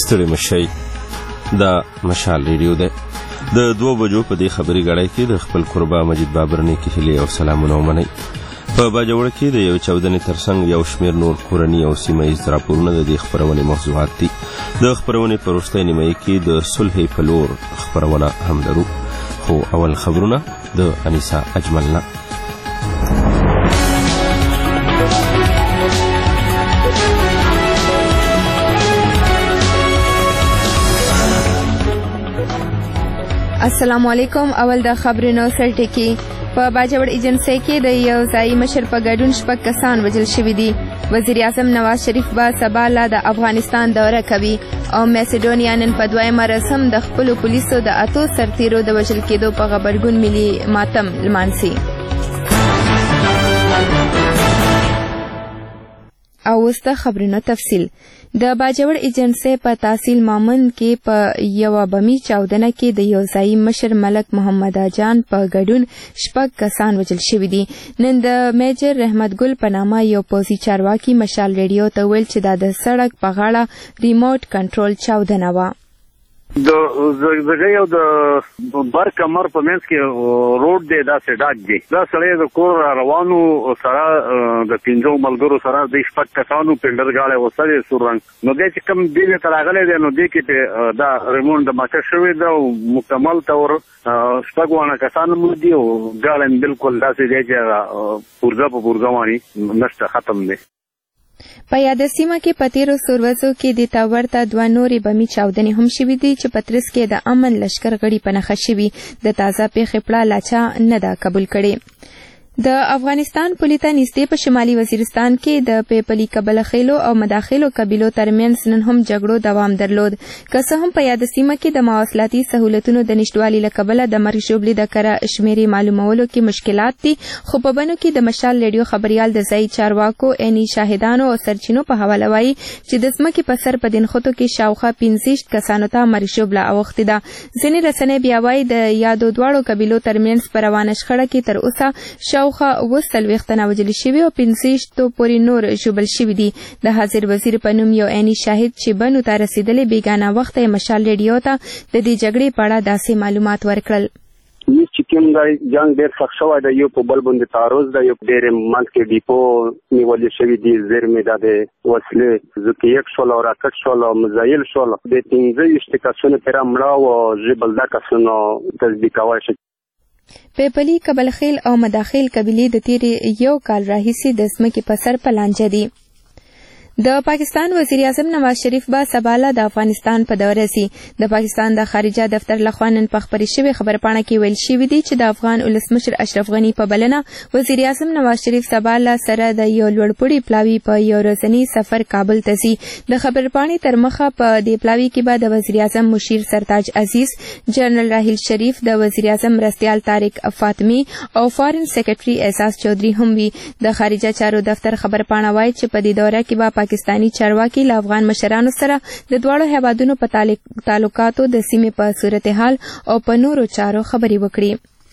ستړي مشئ. دا مشال ریډیو ده. د 2 بجو په دې خبري غړای کې د خپل قربا مجید بابر نه کې هلي او سلامونه ومنئ. په باجوړ کې د یو چاودنې ترڅنګ یو شمیر نور کورني او سیمه ییز راپورونه د دې خبرونې موضوعات دي. د خبرونې په وروستۍ نیمه کې د صلح په لور خبرونه هم لرو، خو اول خبرونه د انیسا اجملنا. السلام علیکم. اول د خبرونو سرټکی. په باجوړ ایجنسی کې د یو ځایي مشر په ګډون 6 کسان وژل شوي دي. وزیر اعظم نواز شریف به سبا لا د افغانستان دوره کوي او میسیډونیا نن په 2 رسم د خپلو پولیسو د 8 سرتیرو د وژل کېدو په غبرګون ملي ماتم لمانځي. او اوس د خبرونو تفصیل. د باجوړ ایجنسی په تحصیل مامند کې په یو بمي چاودنه کې د یو ځایي مشر ملک محمد جان په ګډون 6 کسان وژل شوي دي. نن د میجر رحمت ګل په نامه یو پوځي چارواکي مشال ریډیو ته ویل چې دا د سړک په غاړه ریموټ کنټرول چاودنه وه. د زګي او د بر کمر په منځ کې روډ دی، دا سړک دی. دا سړی د کور روانو سره د 5 ملګرو سره د 6 کسانو پندر غاړه وسره سورنګ نو د چې کم دی ته راغلی دی نو د کې دا ریموټ د ماته شوی دا مکمل تور 6 کسانو مو دی او غاړه بالکل داسې دی چې پورځه وانی نشته ختم دی. په یاده سیمه کې په تیرو سوروزو کې د تاورته 2 نورې بمي چاودنې هم شوي دي چې پترس کې د امن لشکر غړي په نښه شوي. د تازه پیښې پړه لاچا نه ده قبول کړي. د افغانستان پولې ته نږدې په شمالي وزیرستان کې د پیپلي قبلخیلو او مداخلو قبیلو ترمنځ نن هم جګړو دوام درلود. که څه هم په یاده سیمه کې د مواصلاتي سهولتونو د نشټوالي له کبله د مرګ ژوبلې د کره شمیرې معلومولو کې مشکلات دي، خو په بنو کې د مشال ریډیو خبريال د ځایي چارواکو عیني شاهدانو او سرچینو په حواله وایي چې د ځمکې په سر په دینخوتو کې شاوخوا 65 کسانو ته مرګ ژوبله اوښتې ده. ځینې رسنۍ بیا وایي د یادو دواړو قبیلو ترمنځ په روانه شخړه کې تر اوسه شاوخوا 40 تنه وژل شوي او 65 پورې نور ژوبل شوي دي. د حاضر وزیر په نوم یو عیني شاهد چې بنو ته رسیدلې بیګانه وخت مشال ریډیو ته د دې جګړې په اړه داسې معلومات ورکړل. چې کوم دا جنگ ډېر سخت شوی دی، یو په بل باندې تعرض دی، یو ډېر منځ کې ډیپو نیولې شوي دي، زیرمې د وسلې زکیک شول او راکټ شول او مزایل شول. د 15 کسانو پر امړه او جبل دا کسانو تصدیقوي شي. پیپلي قبلخیل او مداخل قبیلې د تیرې یو کال راهیسې د ځمکې په سر په لانجه دي. د پاکستان وزیر اعظم نواز شریف به سبا د افغانستان په دوره سي. د پاکستان د خارجه دفتر لخوا نن په خبري شوی خبرپاڼه کې ویل شوی دی چې د افغان ولسمشر اشرف غنی په بلنه وزیر اعظم نواز شریف سبا سره د یو لوړپوړي پلاوي په یو ورځنی سفر کابل ته ځي. د خبرپاڼې تر مخه په دې پلاوي کې به د وزیر اعظم مشیر سرتاج عزیز، جنرال راحیل شریف، د وزیر اعظم مرستیال طارق فاطمی او فارن سیکرټري اعزاز چودھری هم وي. د خارجه چارو دفتر خبرپاڼه وایي چې په دې دوره کې به پاکستانی چارواکي له افغان مشرانو سره د دواړو هیوادونو په تعلقاتو د سیمې په صورتحال او په نورو چارو خبرې وکړي.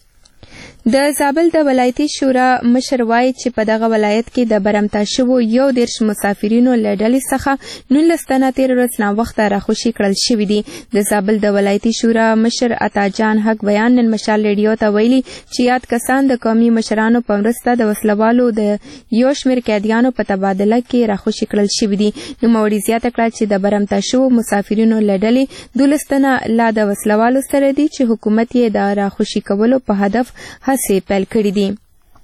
د زابل د ولایتي شورا مشر وایي چې په دغه ولایت کې د برمته شوو 11 مسافرینو له ډلې څخه 19 تنه تېر ورځ ناوخته راخوشي کړل شوي دي. د زابل د ولایتي شورا مشر عطا جان حق بیان نن مشال ریډیو ته ویلي چې یاد کسان د قومي مشرانو په مرسته د وسلوالو د یو شمېر قیدیانو په تبادله کې راخوشي کړل شوي دي. نوموړي زیاته کړه چې د برمته شوو مسافرینو له ډلې 12 تنه لا د وسلوالو سره دي چې حکومت یې د راخوشي کولو په هدف هڅې پیل کړي دي.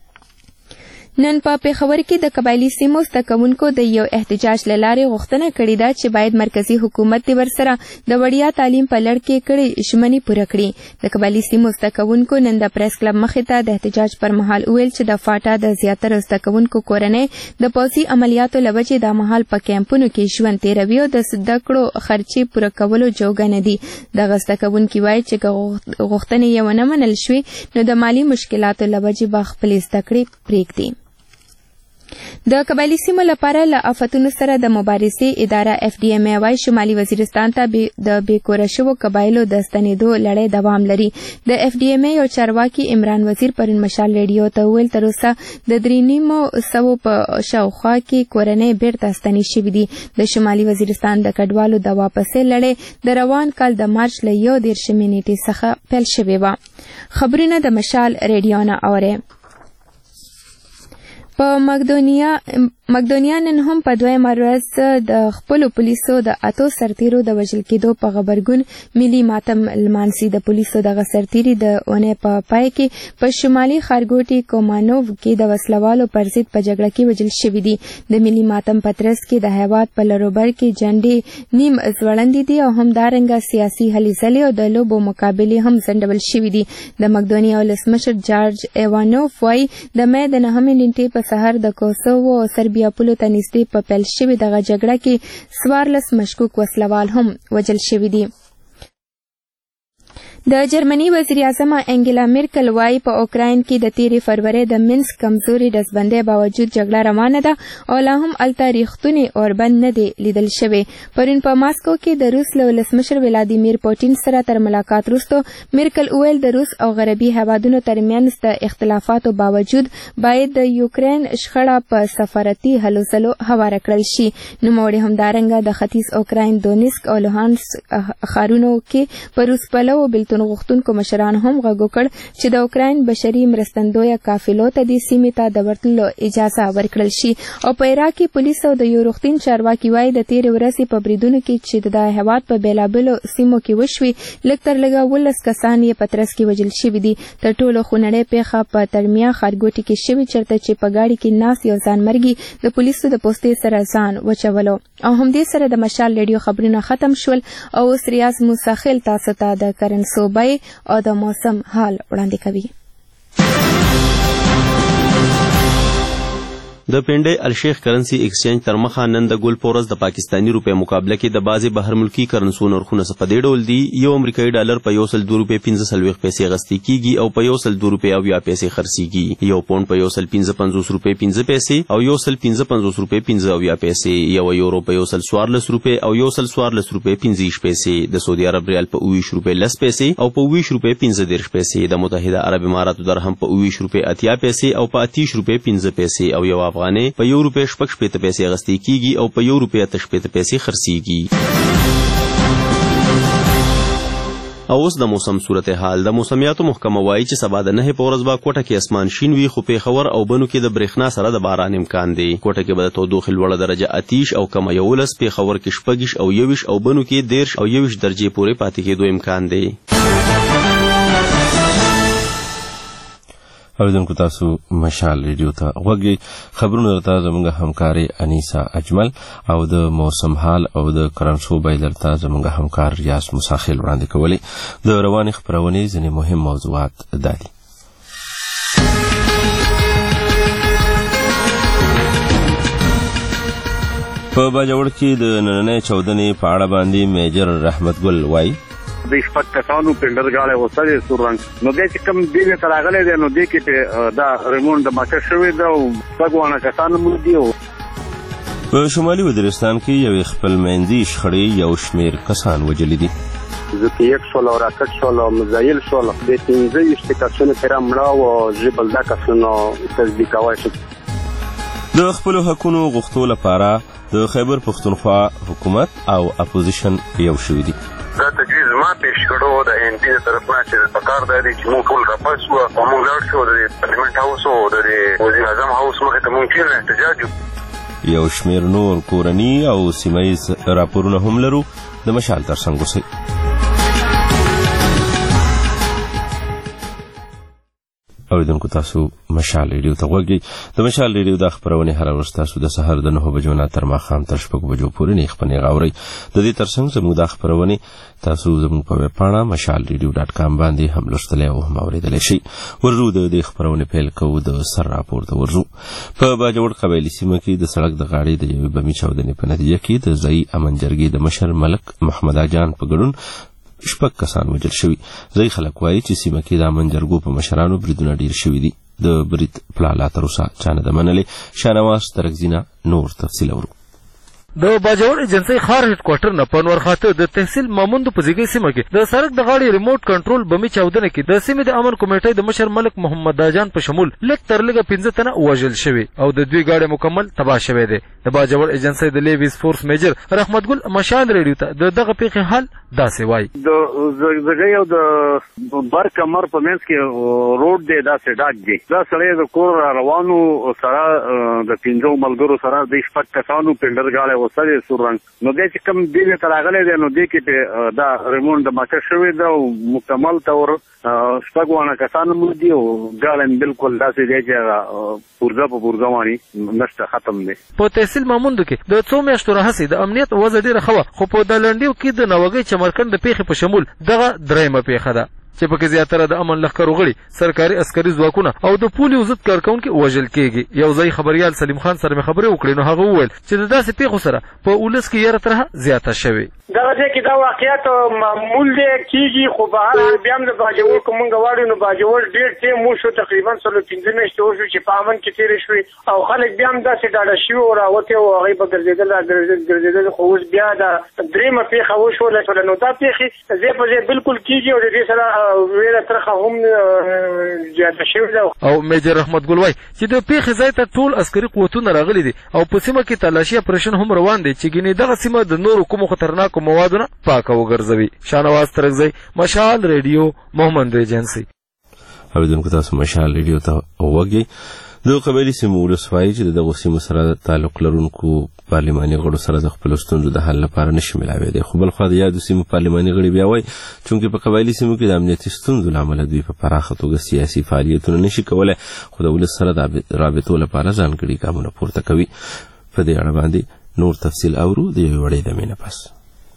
نن په پېښور کې د قبایلي سیمو زده کوونکو د یو احتجاج له لارې غوښتنه کړې ده چې باید مرکزي حکومت دې ورسره د وړیا تعلیم په لړ کې کړې ژمنې پوره کړي. د قبایلي سیمو زده کوونکو نن د پریس کلب مخې ته د احتجاج پر مهال وویل چې د فاټا د زیاتره زده کوونکو کورنۍ د پوځي عملیاتو له وجې دا مهال په کیمپونو کې ژوند تېروي او د زده کړو خرچې پوره کولو جوګه نه دي. دغه زده کوونکي وایي چې که غوښتنې یې ونه منل شوې نو د مالي مشکلاتو له وجې به خپلې زده کړې پرېږدي. د قبایلی سیمو لپاره له آفتونو سره د مبارزې اداره FDMA وايي شمالي وزیرستان ته د بېکوره شوو قبایلو د ستنېدو لړۍ دوام لري. د FDMA یو چارواکي عمران وزیر پرون مشال ریډیو ته وویل تر اوسه د 3,900 په شاوخوا کې کورنۍ بیرته ستنې شوي دي. د شمالي وزیرستان د کډوالو د واپسۍ لړۍ د روان کال د مارچ له 11 نیټې څخه پیل شوې وه. خبرونه د مشال ریډیو نه اورئ. په مقدونیا نن هم په دویمه ورځ د خپلو پولیسو د 8 سرتیرو د وژل کېدو په غبرګون ملي ماتم لمانځي. د پولیسو دغه سرتیري د اونۍ په پای کې په شمالي ښارګوټي کومانوو کې د وسلوالو پر ضد په جګړه کې وژل شوي دي. د ملي ماتم په ترڅ کې د هېواد په لروبر کې جنډې نیم ځوړندې دي او همدارنګه سیاسي هلې ځلې او د لوبو مقابلې هم ځنډول شوي دي. د مقدونیا ولسمشر جارج ایوانوف وایي د مې د 9 نیټې په سهار د کوسوو او سربیا پولو ته نږدې په پیل شوې دغه جګړه کې 14 مشکوک وسلوال هم وژل شوي دي. د جرمني وزیر اعظم انګیلا میرکل وايي په اوکراین کې د تیرې فروری د منسک کمزوري ډزبندۍ باوجود جګړه روانه ده او لا هم هلته ریښتونې اوربند نه دی لیدل شوی. پرون په ماسکو کې د روس له ولسمشر ولادیمیر پوټین سره تر ملاقات وروسته میرکل وویل د روس او غربي هیوادونو ترمنځ د اختلافاتو باوجود باید د یوکرین شخړه په سفارتي هلو ځلو هواره کړل شي. نوموړي همدارنګه د ختیځ اوکراین دونیسک او لوهانسک ښارونو کې په روس پلو بېلتون غوښتونکو مشران هم غږ وکړ چې د اوکراین بشري مرستندویه قافلو ته دې سیمې ته د ورتلو اجازه ورکړل شي. او په عراق کې پولیس او د یو روغتون چارواکي وایي د تېرې ورځې په بریدونو کې چې د هېواد په بېلابېلو سیمو کې وشوي لږ تر لږه 12 کسان یې په ترڅ کې وژل شوي دي. تر ټولو خونړۍ پیښه په ترمیا ښارګوټي کې شوې چېرته چې په ګاډي کې ناست یو ځانمرګي د پولیسو د پوستې سره ځان وچولو. او همدې سره د مشال ریډیو خبرونه ختم شول او اوس ریاض موساخیل تاسو ته د کرنسو او د موسم حال وړاندې کوي. د پنډۍ الشیخ کرنسي ایکسچینج تر مخه نن د ګل پورس د پاکستانی روپی مقابله کې د بعضې بهر ملکي کرنسو نرخونه څه په دې ډول دي. یو امریکایي ډالر په 102 روپۍ 15 پیسې اخیستل کېږي او په 102 روپۍ 70 پیسې خرڅېږي. یو پونډ په 155 روپۍ 15 پیسې او 155 روپۍ 15 پیسې. یو یورو په 114 روپۍ او 114 روپۍ 15 پیسې. د سعودي عرب ریال په 20 روپۍ 10 پیسې او په 20 روپۍ 15 پیسې. د متحده عرب اماراتو درهم په 20 روپۍ 80 پیسې او په 30 روپۍ 15 پیسې. او یو افغانۍ په 1 روپۍ 60 پیسې اخیستل کېږي او په 1 روپۍ 80 پیسې خرڅېږي. او اوس د موسم صورتحال. د موسمیاتو محکمه وایي چې سبا د 9 په ورځ به کوټه کې اسمان شین وي خو پیښور او بنو کې د برېښنا سره د باران امکان دی. کوټه کې به د تودوخې لوړه درجه 28 او کمه 11، پیښور کې 26 او 21 او بنو کې 13 او 21 درجې پورې پاتې کېدو امکان دی. اوریدونکو تاسو مشال ریډیو ته غوږی. خبرونه درته زموږ همکاري انیسا اجمل او د موسم حال او د کرنسو بیې درته زموږ همکار ریاض موساخیل وړاندې کولی. د روانې خپرونې ځینې مهم موضوعات دا دي. په باجوړ کې د نننۍ چاودنې په اړه باندې میجر رحمت ګل وایي د شپږ کسانو پنډرګاړی وسلې سور رنګ نو دې چې کوم دې ته راغلی دی نو دې کې دا ریمونډ ماته شوی ده او شپږ کسان مو دي. په شمالي وزیرستان کې یو خپل منځي شخړې یو شمیر کسان وژلي دي. زکه یک شول او راکټ شول او مزایل شول د 15 کسانو پر امړه او جبل دا کسانو تصدیقوي شو. د خپل حقونو غوښتلو لپاره د خیبر پښتونخوا حکومت او اپوزیشن یو شوي دي. دا تجویز ما پیش کړو د ان پی طرف نه چې په کار دی چې موږ ټول راپاس وو او موږ لاړ شو د پارلیمنت هاوس او د وزیر اعظم هاوس مخې ته موږ چې احتجاج یو شمیر نور کورني او سیمایي راپورونه هم لرو. د مشال ترڅنګ اوسئ. اوریدونکو تاسو مشال ریډیو ته غوږی. د مشال ریډیو د خبرونې هره ورځ تاسو د سهار د 9 بجو نه تر ماښام تر 6 بجو پورې نه خپلې غاوري. د دې ترڅنګ زموږ د خبرونې تاسو زموږ په ویب پاڼه mashalradio.com باندې هم لوستلی او هم اوریدلی شئ. ورځو د دې خبرونې پیل کوو د سر راپور ته ورځو. په باجوړ قبایلي سیمه کې د سړک د غاړې د یوې بمي چاودنې په نتیجه کې د ځایي امن جرګې د مشر ملک محمد جان په ګډون 6 کسان وژل شوي. ځایي خلک وایي چې سیمه کې د امن جرګو په مشرانو بریدونه ډیر شوي دي. د برید پلان لا تر اوسه چا نه ده منلې. شاهنواز ترکزي نه نور تفصیل اورو. د باجوړ ایجنسۍ ښار هډ کوارټر نه په نور خاته د تحصیل ماموند په ځیګۍ سیمه کې د سړک د غاړې ریموټ کنټرول بمي چاودنه کې د سیمې د امن کمیټې د مشر ملک محمد داجان په شمول لږ تر لږه 15 تنه وژل شوي او د دوی ګاډي مکمل تباه شوی دی. د باجوړ ایجنسۍ د لیویز فورس میجر رحمت ګل مشال ریډیو ته دغه پیښې حال داسې وایي. د زګۍ او د بر کمر په منځ کې روډ دی داسې ډاک دی. دا سړی د کور روانو سره د 15 ملګرو سره د شپږ کسانو پنډر ګاډي وسره سورنګ نو دې چې کوم دی ته راغلی دی نو دې کې دا ریموټ د ماچ شوی دا مکمل تور شپږ وانه کسان مو دی او ګاډي بالکل داسې دی چې پورزه په پورزه باندې نشته ختم دی. په تحصیل ماموند کې د 2 میاشتو راهیسې د امنیت وضع ډیره ښه وه خو په دلنډیو کې د نوګۍ چمرکند د پیښې په شمول دغه درېیمه پیښه ده چې پکې زیاتره د امن لښکرو غړي سرکاري عسکري ځواکونه او د پولیو ضد کارکونکي وژل کېږي. یو ځای خبریال سلیم خان سره مې خبرې وکړې نو هغه وویل چې د داسې پیښو سره په ولس کې یره ترهه زیاته شوې. دغه ځای کې دا واقعیت معمول دی کېږي خو به هر حال بیا هم د باجوړ که مونږ غواړو نو باجوړ ډېر ټیم وشو تقریبا 15 میاشتې وشو چې په امن کې تېرې شوې او خلک بیا هم داسې ډاډه شوي او راوتې او هغوی به ګرځېدل خو اوس بیا د درېیمه پیښه وشوله نو دا پیښې ځای په ځای بالکل کېږي او د دې سره ویره ترخه هم زیاته شوې ده. او میجر رحمت ګل وایي چې د پیښې ځای ته ټول عسکري قوتونه راغلي دي او په سیمه کې تلاشي اپریشن هم روان دی چې ګینې دغه سیمه د نورو کومو خطرناکو موادونه پاکه وګرځوي. شاهنواز ترکزی مشال ریډیو محمد ایجنسي. اوریدونکو تاسو مشال ریډیو ته وګورئ. د قبایلي سیمو ولسوالۍ چې د دغو سیمو سره تعلق لرونکو پارلماني غړو سره د خپلو ستونزو د حل لپاره نشي ملاویدی خو بلخوا د یادو سیمو پارلماني غړي بیا وایي چونکې په قبایلي سیمو کې د امنیتي ستونزو له امله دوی په پراخه توګه سیاسي فعالیتونه نشي کولی خو د ولس سره د رابطو لپاره ځانګړي ګامونه پورته کوي. په دې اړه باندې نور تفصیل اورو د یوې وړې دمې نه پس.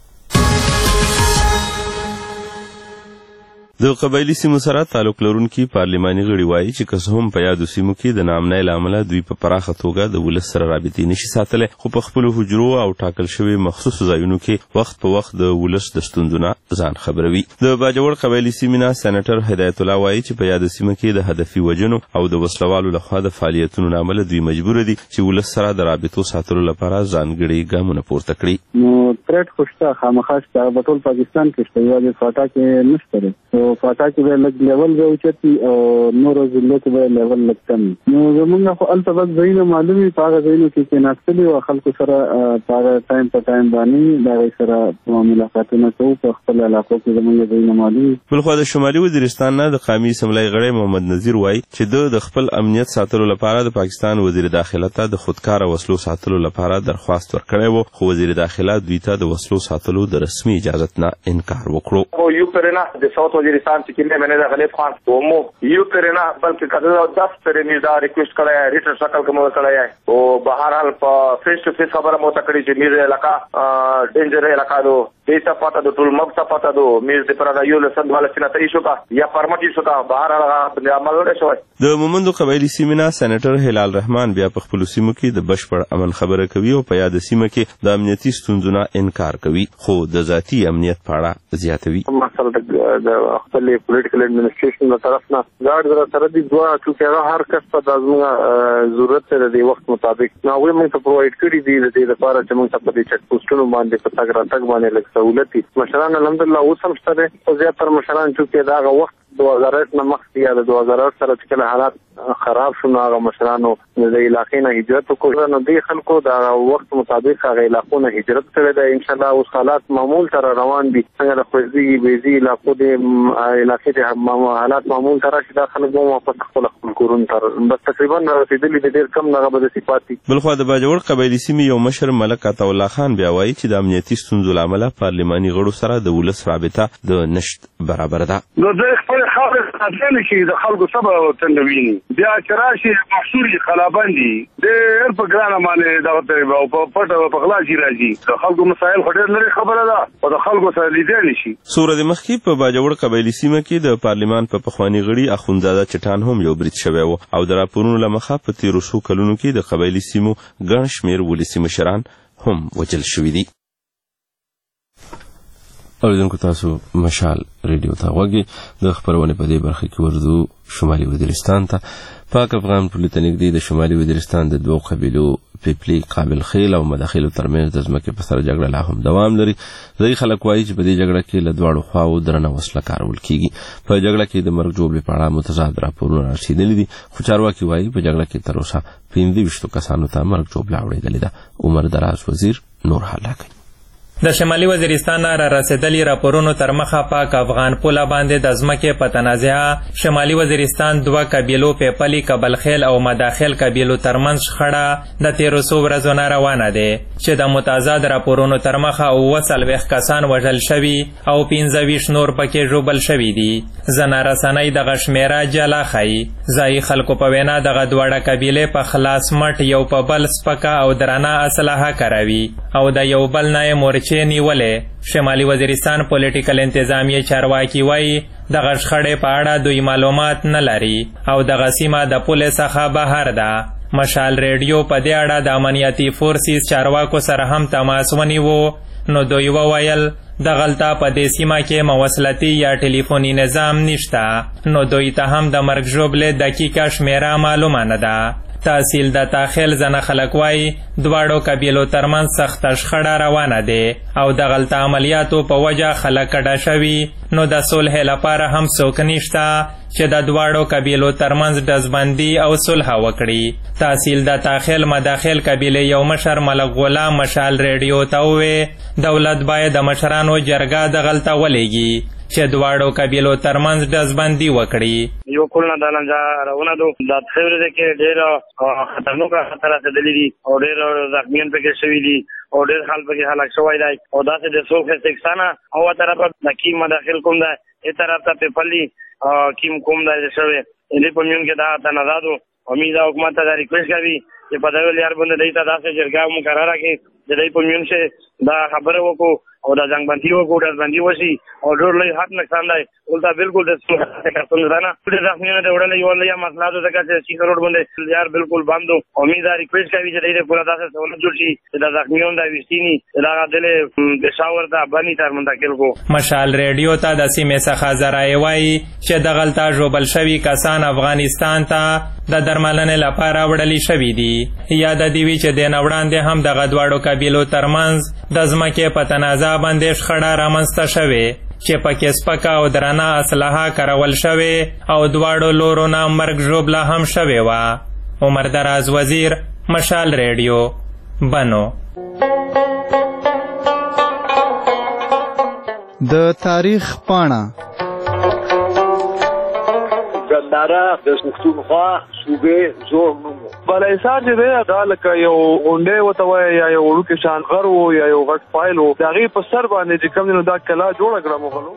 د قبایلي سیمو سره تعلق لرونکي پارلماني غړي وایي چې که څه هم په یادو سیمو کې د ناامنۍ له امله دوی په پراخه توګه د ولس سره رابطې نشي ساتلی خو په خپلو حجرو او ټاکل شوي مخصوصو ځایونو کې وخت په وخت د ولس د ستونزو نه ځان خبروي. د باجوړ قبایلي سیمې نه سېنیټر هدایت الله وایي چې په یاده سیمه کې د هدفي وژنو او د وسلوالو لخوا د فعالیتونو له امله دوی مجبور دي چې ولس سره د رابطو ساتلو لپاره ځانګړي ګامونه پورته کړي. نو ترټ خو شته خامخا شته په ټول پاکستان کې شته یوازې فاټا کې نشته دی. فاټا کې به لږ لیول به اوچتي او نورو ضلعو کې به لیول لږ کم نو زمونږ خو هلته بس ځایونه معلوم وي په هغه ځایونو کې کېناستلي او خلکو سره په هغه ټایم په ټایم باندې د هغوی سره ملاقاتونه کوو په خپل علاقو کې زمونږ ځایونه معلوم وي. بلخوا د شمالي وزیرستان نه د قامي اسمبلی غړی محمد نذیر وایي چې د خپل امنیت ساتلو لپاره د پاکستان وزیر داخله ته د خودکاره وسلو ساتلو لپاره درخواست ورکړی و خو وزیر داخله دوی ته د وسلو ساتلو د رسمي اجازت نه انکار وکړو. یو پرنا د ساوث وزیرستان چې میں نے غلیب خان ومو یو کرنا بلکہ کذا 10 پر میرا ریکویسٹ کړی ہے ریټر شکل کوم کړی ہے او بهر حال په فیس ټو فیس خبره مو تکړی چې میرا علاقہ ډینجر علاقہ دو دیتا پتا دو ټول مګ پتا دو میز د پردا یو لسند والا سینه ته شو کا یا پرمټی شو کا بهر حال عمل وشوي. د مومندو قبایلی سیمه سېنیټر هلال رحمان بیا په خپل سیمو کې د بشپړ امن خبره کوي او په یاد سیمه کې د امنیتي ستونزو نه انکار کوي خو د ذاتی امنیت په اړه زیاتوي. مثلا د خپل پولیټیکل ایڈمنسټریشن له طرف نه ګارد سره د دوه چې هر کس په دازمه ضرورت سره د وخت مطابق نو وي موږ ته پرووایډ کړی دي د دې لپاره چې موږ په دې چک پوسټونو باندې په تاګ راتګ باندې لږ سہولت دي. مشران الحمدلله اوس هم شته او زیاتره مشران چې دا وخت 2008 نه مخکې یا د 2008 سره چې حالات خراب شو هغه مشرانو د علاقې نه هجرت وکړ نو د خلکو دا وخت مطابق هغه علاقو نه هجرت کړی دی. ان شاء الله اوس حالات معمول تر روان دي څنګه د خوځي بیزي علاقو د علاقې د حالات معمول تر چې دا خلک مو واپس خپل کورون تر بس تقریبا رسیدلي د ډیر کم نه غو د صفاتي. بلخوا د باجوړ قبایلی سیمې یو مشر ملک عطا الله خان بیا وایي چې د امنیتي ستونزو له امله پارلماني غړو سره د ولس رابطه د نشت برابر ده. نو د خپل خاور خاطر شي د خلکو سبا تندویني بیا چرشي محصوري خلابندي د هر په ګرانه باندې دا په پټه په غلاجي راځي خلکو مسائل خډر لري خبره ده او د خلکو سره لیدل شي. سورې مخکې په باجوړ قبایلی سیمه کې د پارلمان په پخوانی غړي اخوندزاده چټان هم یو برید شوی و او د راپورونو لمخه په 1300 کلونو کې د قبایلی سیمو ګڼ شمېر ولسي مشران هم وجل شوي دي. اوریدونکو تاسو مشال ریډیو ته غوږی د خبرونه په دې برخه کې ورځو شمالي وزیرستان ته. پاک افغان پولې ته نږدې د شمالي وزیرستان د دوو قبیلو پیپلی قابل خیل او مداخلو ترمنځ د ځمکې په سر جګړه لا هم دوام لري. ځایي خلک وایي چې په دې جګړه کې له دواړو خواو درنه وسله کارول کیږي. په جګړه کې د مرګ ژوبلې په اړه متضاد راپورونه رسیدلي دي، خو چارواکي وایي په جګړه کې تر اوسه 25 کسانو ته مرګ ژوبله اورېدلې ده. عمر دراز وزیر نور حالا کوي. د شمالي وزیرستان را رسیدلي راپورونو تر مخه پاک افغان پوله باندې د ځمکې په تنازعه شمالي وزیرستان دوه قبیلو پیپلی قبلخیل او مداخل قبیلو ترمنځ شخړه د 1300 ورځو نه روانه ده چې د متضاد راپورونو تر مخه 40 کسان وژل شوي او 15 نور پکې ژوبل شوي دي. ځنه رسنۍ دغه شمیره جلا ښیي. ځایي خلکو په وینا دغه دواړه قبیلې په خلاص مټ یو په بل سپکه او درانه اسلحه کاروي او د یو بل نه مورچې نیولې. شمالي وزیرستان پولیټیکل انتظامیه چارواکي وایي دغه شخړې په اړه دوی معلومات نه لري او دغه سیمه د پولې څخه بهر ده. مشال ریډیو په دې اړه د امنیتي فورسز چارواکو سره هم تماس ونیو، نو دوی وویل دغلته په دې سیمه کې موصلتي یا ټلیفوني نظام نشته، نو دوی ته هم د مرګ ژوبلې دقیقه شمیره معلومه نه ده. تحصیل د تاخیل ځنه خلک وایي دواړو قبیلو ترمنځ سخته شخړه روانه ده او دغلته عملیاتو په وجه خلک کډه شوي، نو د صلح لپاره هم څوک نشته چې د دواړو قبیلو ترمنځ ډزبندي او صلح وکړي. تحصیل د تاخیل مداخل قبیلې یو مشر ملک غلام مشال ریډیو ته ووی دولت باید د مشرانو جرګه دغلته ولېږي چې دواړو قبیلو ترمنځ ډزبندي وکړي. یو کولنه د لنجا راونه دو د خبره کې ډېر خطرناک خطر راځلي دي او ډېر زخمیان پکې شوي دي او ډېر حال پکې هلاک شوی دی او داسې د څوک سکسانه او طرفه د کی مداخل کوم ده ای طرف ته پیپلی کیم کوم ده شوی دې په میون کې دا تنازعو امید حکومت ته ریکوست کوي چې په دغه لار باندې دایته داسې جرګه مقرره کړي چې دای په میون شه دا خبره وکړو او دا جنگ بندي وکړو ډزبندي وشي او ډېر لوی حق نقصان دی. ولته بالکل د څه نه ټول زخمیانو ته وړل یو لوی مسله ده چې روډ باندې یار بالکل بندو. امید ریکوست کوي چې دې پورا داسې سہولت جوړ شي چې د زخمیانو د وستینی دا دله بشاور دا باندې تر منتقل کو. مشال ریډیو ته د سیمې څخه ذرایع وایي چې دغلته ژوبل شوي کسان افغانستان ته د درملنې لپاره وړل شوي دي. یا د دې وی چې د نوړاندې هم دغه دواړو قبیلو ترمنځ د ځمکې په تنازع باندې شخړه رامنځته شوې چې پکې سپکه او درانه اسلحه کارول شوې او دواړو لورو نه مرګ ژوبله هم شوې وه. عمر دراز وزیر مشال ریډیو بنو. د تاریخ پاڼه ګنداره د پښتونخوا صوبې زوړ نوم بلایسار چې دی دا لکه یو غونډۍ ورته وایي یا یو وړوکی شان غر و یا یو غټ فایل و د هغې په سر باندې چې کوم دی نو دا کلا جوړه کړه مغلو.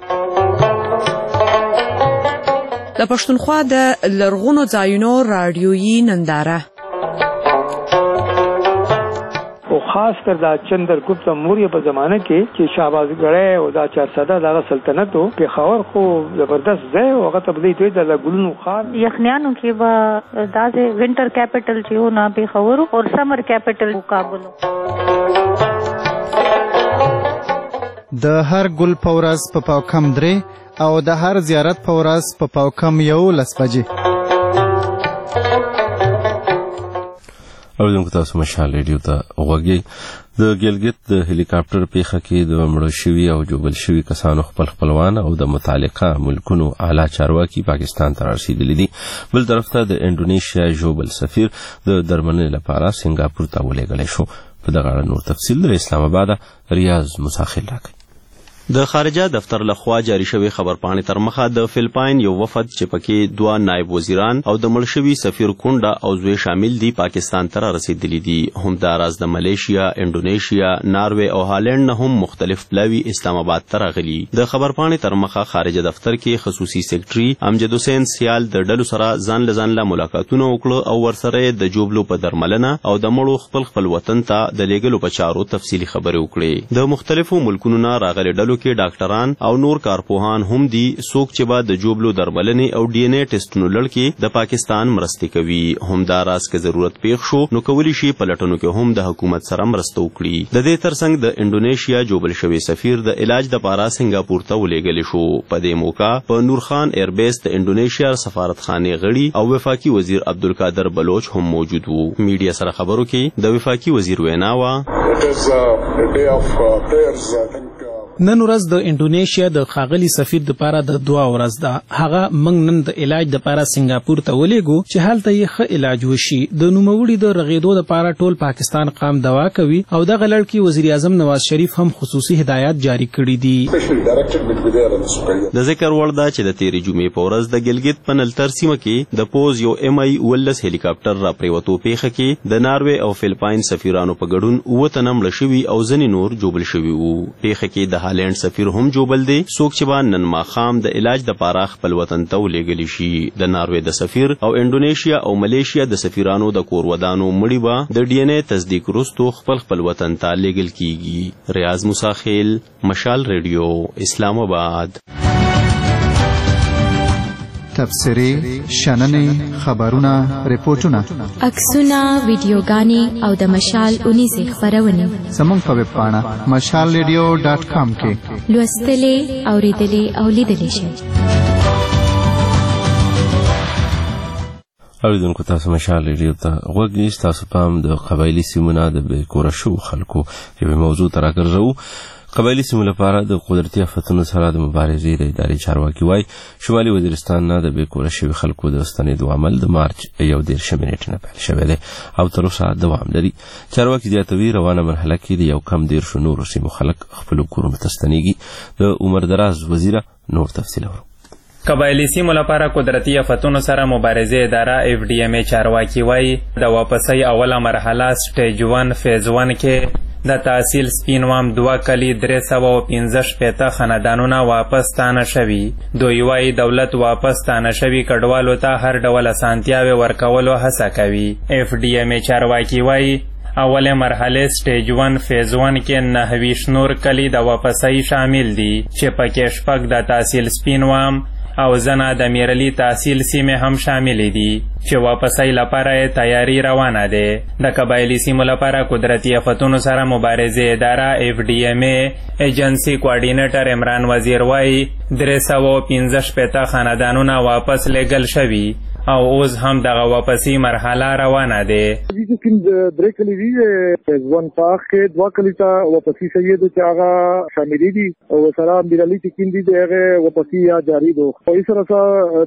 د پښتونخوا د لرغونو ځایونو راډیویي ننداره او خاص کر دا چندرګپت موریه په زمانه کې چې شهبازګړی او دا 400 دغه سلطنت او پېښور خو زبردست ځای او هغه تبلیغ دی د ګلونو خار یخنیانو کې به داسې وینټر کیپټل چې و نه پېښور او سمر کیپټل کابل. د هر ګل پورز په پاوکم 3 او د هر زیارت پورز په پاوکم 11 بجې. اوریدونکو تاسو مشال ریډیو ته غوږی. د ګلګت د هلیکاپټر پیښه کې د مړو شوي او جوبل شوي کسانو خپلوان او د متعلقه ملکونو اعلی چارواکي پاکستان ته رسیدلي دي. بل طرف ته د انډونیشیا جوبل سفیر د درملنې لپاره سنگاپور ته ولېږلی شو. په دغه اړه نور تفصیل د اسلام آباد ریاض مساخل راکړي. د خارجه دفتر لخوا جاری شوی خبرپاڼې تر مخه د فلپاین یو وفد چې پکې 2 نائب وزیران او د مړ شوي سفیر کونډه او زوی شامل دي پاکستان ته رسیدلي دي. همداراز د ملیشیا، انډونیشیا، ناروې او هالند نه هم مختلف پلاوي اسلام آباد ته راغلي. د خبرپاڼې تر مخه خارجه دفتر کې خصوصي سیکرټري امجد حسین سیال د ډلو سره ځان له ملاقاتونه وکړو او ورسره د جوبلو په درملنه او د مړو خپل وطن ته د لیږلو په چارو تفصیلي خبرې وکړې. د مختلفو ملکونو نه راغلي ډلو ډلو کې ډاکټران او نور کارپوهان هم دي څوک چې به د جوبلو درملنې او ډي ان اے ټیسټونو لړ کې د پاکستان مرستې کوي. همداراز که ضرورت پیښ شو نو کولی شي په لټونو کې هم د حکومت سره مرسته وکړي. د دې ترڅنګ د انډونیشیا جوبل شوی سفیر د علاج دپاره سنګاپور ته ولېږلی شو. په دې موقع په نورخان ایربیس د انډونیشیا سفارتخانې غړي او وفاقي وزیر عبدالقادر بلوچ هم موجود وو. میډیا سره خبرو کې د وفاقي وزیر وینا وه نن ورځ د انډونیشیا د ښاغلي سفیر دپاره د دعا ورځ ده. هغه موږ نن د علاج دپاره سنګاپور ته ولېږو چې هلته یې ښه علاج وشي. د نوموړي د رغېدو دپاره ټول پاکستان قام دوا کوي او دغه لړ کې وزیر اعظم نواز شریف هم خصوصي هدایات جاری کړي دي. د ذکر وړ ده چې د تېرې جمعې په ورځ د ګلګت په نلتر سیمه کې د پوز یو MI 19 هلیکاپټر را پریوتو پیښه کې د ناروې او فلپاین سفیرانو په ګډون 9 تنه مړه شوي او ځینې نور جوبل شوي وو. پیښه کې د هالینډ سفیر هم جوبل دی څوک چې به نن ماښام د علاج دپاره خپل وطن ته ولېږلی شي. د ناروې د سفیر او انډونیشیا او ملیشیا د سفیرانو د کور ودانو مړي به د ډي ان اے تصدیق وروستو خپل وطن ته لیږل کیږي. ریاض موسی خیل، مشال ریډیو، اسلام آباد. تبصرې، شننې، خبرونه، ریپورټونه، عکسونه، ویډیوګانې او د مشال اونیزې خپرونې زموږ په ویب پاڼه mashalradio.com کې لوستلې، اورېدلې او لیدلې شئ. اوریدونکو تاسو مشال ریډیو ته غوږ نیست. تاسو پام د قبایلي سیمونه د بېکوره شوو خلکو یوې موضوع ته راګرځوو. قبایلي سیمو لپاره د قدرتي آفتونو سره د مبارزې د ادارې چارواکي وایي شمالي وزیرستان نه د بېکوره شوي خلکو د ستنېدو عمل د مارچ 11 نیټې نه پیل شوی دی او تر اوسه دوام لري. چارواکي زیاتوي روانه مرحله کې د یو کم 10 نورو سیمو خلک خپلو کورونو ته ستنېږي. د عمر دراز وزیره نور تفصیل اورو. قبایلی سیمو لپاره قدرتي آفتونو سره مبارزې اداره FDMA چارواکي وایي د واپسۍ اوله مرحله سټیج 1 فیز 1 کې د تحصیل سپینوام 2 کلی 315 خاندانونه واپس ستانه شوي. دوی وایي دولت واپس ستانه شوي کډوالو ته هر ډول اسانتیاوې ورکولو هڅه کوي. FDMA چارواکي وایي اوله مرحله سټیج 1 فیز 1 کې 29 نور کلی د واپسۍ شامل دي چې پکې شپږ د تحصیل سپینوام او زنه د میرلی تحصیل سیمې هم شامل دي چې واپسۍ لپاره تیاری روانه ده. د قبایلی سیمو لپاره قدرتي آفتونو سره مبارزې اداره FDMA ایجنسی کوارډینیټر عمران وزیر وایي 315 خاندانونه واپس لیږل شوي او اوس هم دغه واپسی مرحله روانه ده. کوم درې کلی دي ځوان پاک کې 2 کلی ته واپسی شوی دي چې هغه شامل دي او سره میرلی چې کوم دي هغه واپسی یا جاری دي. او یې سره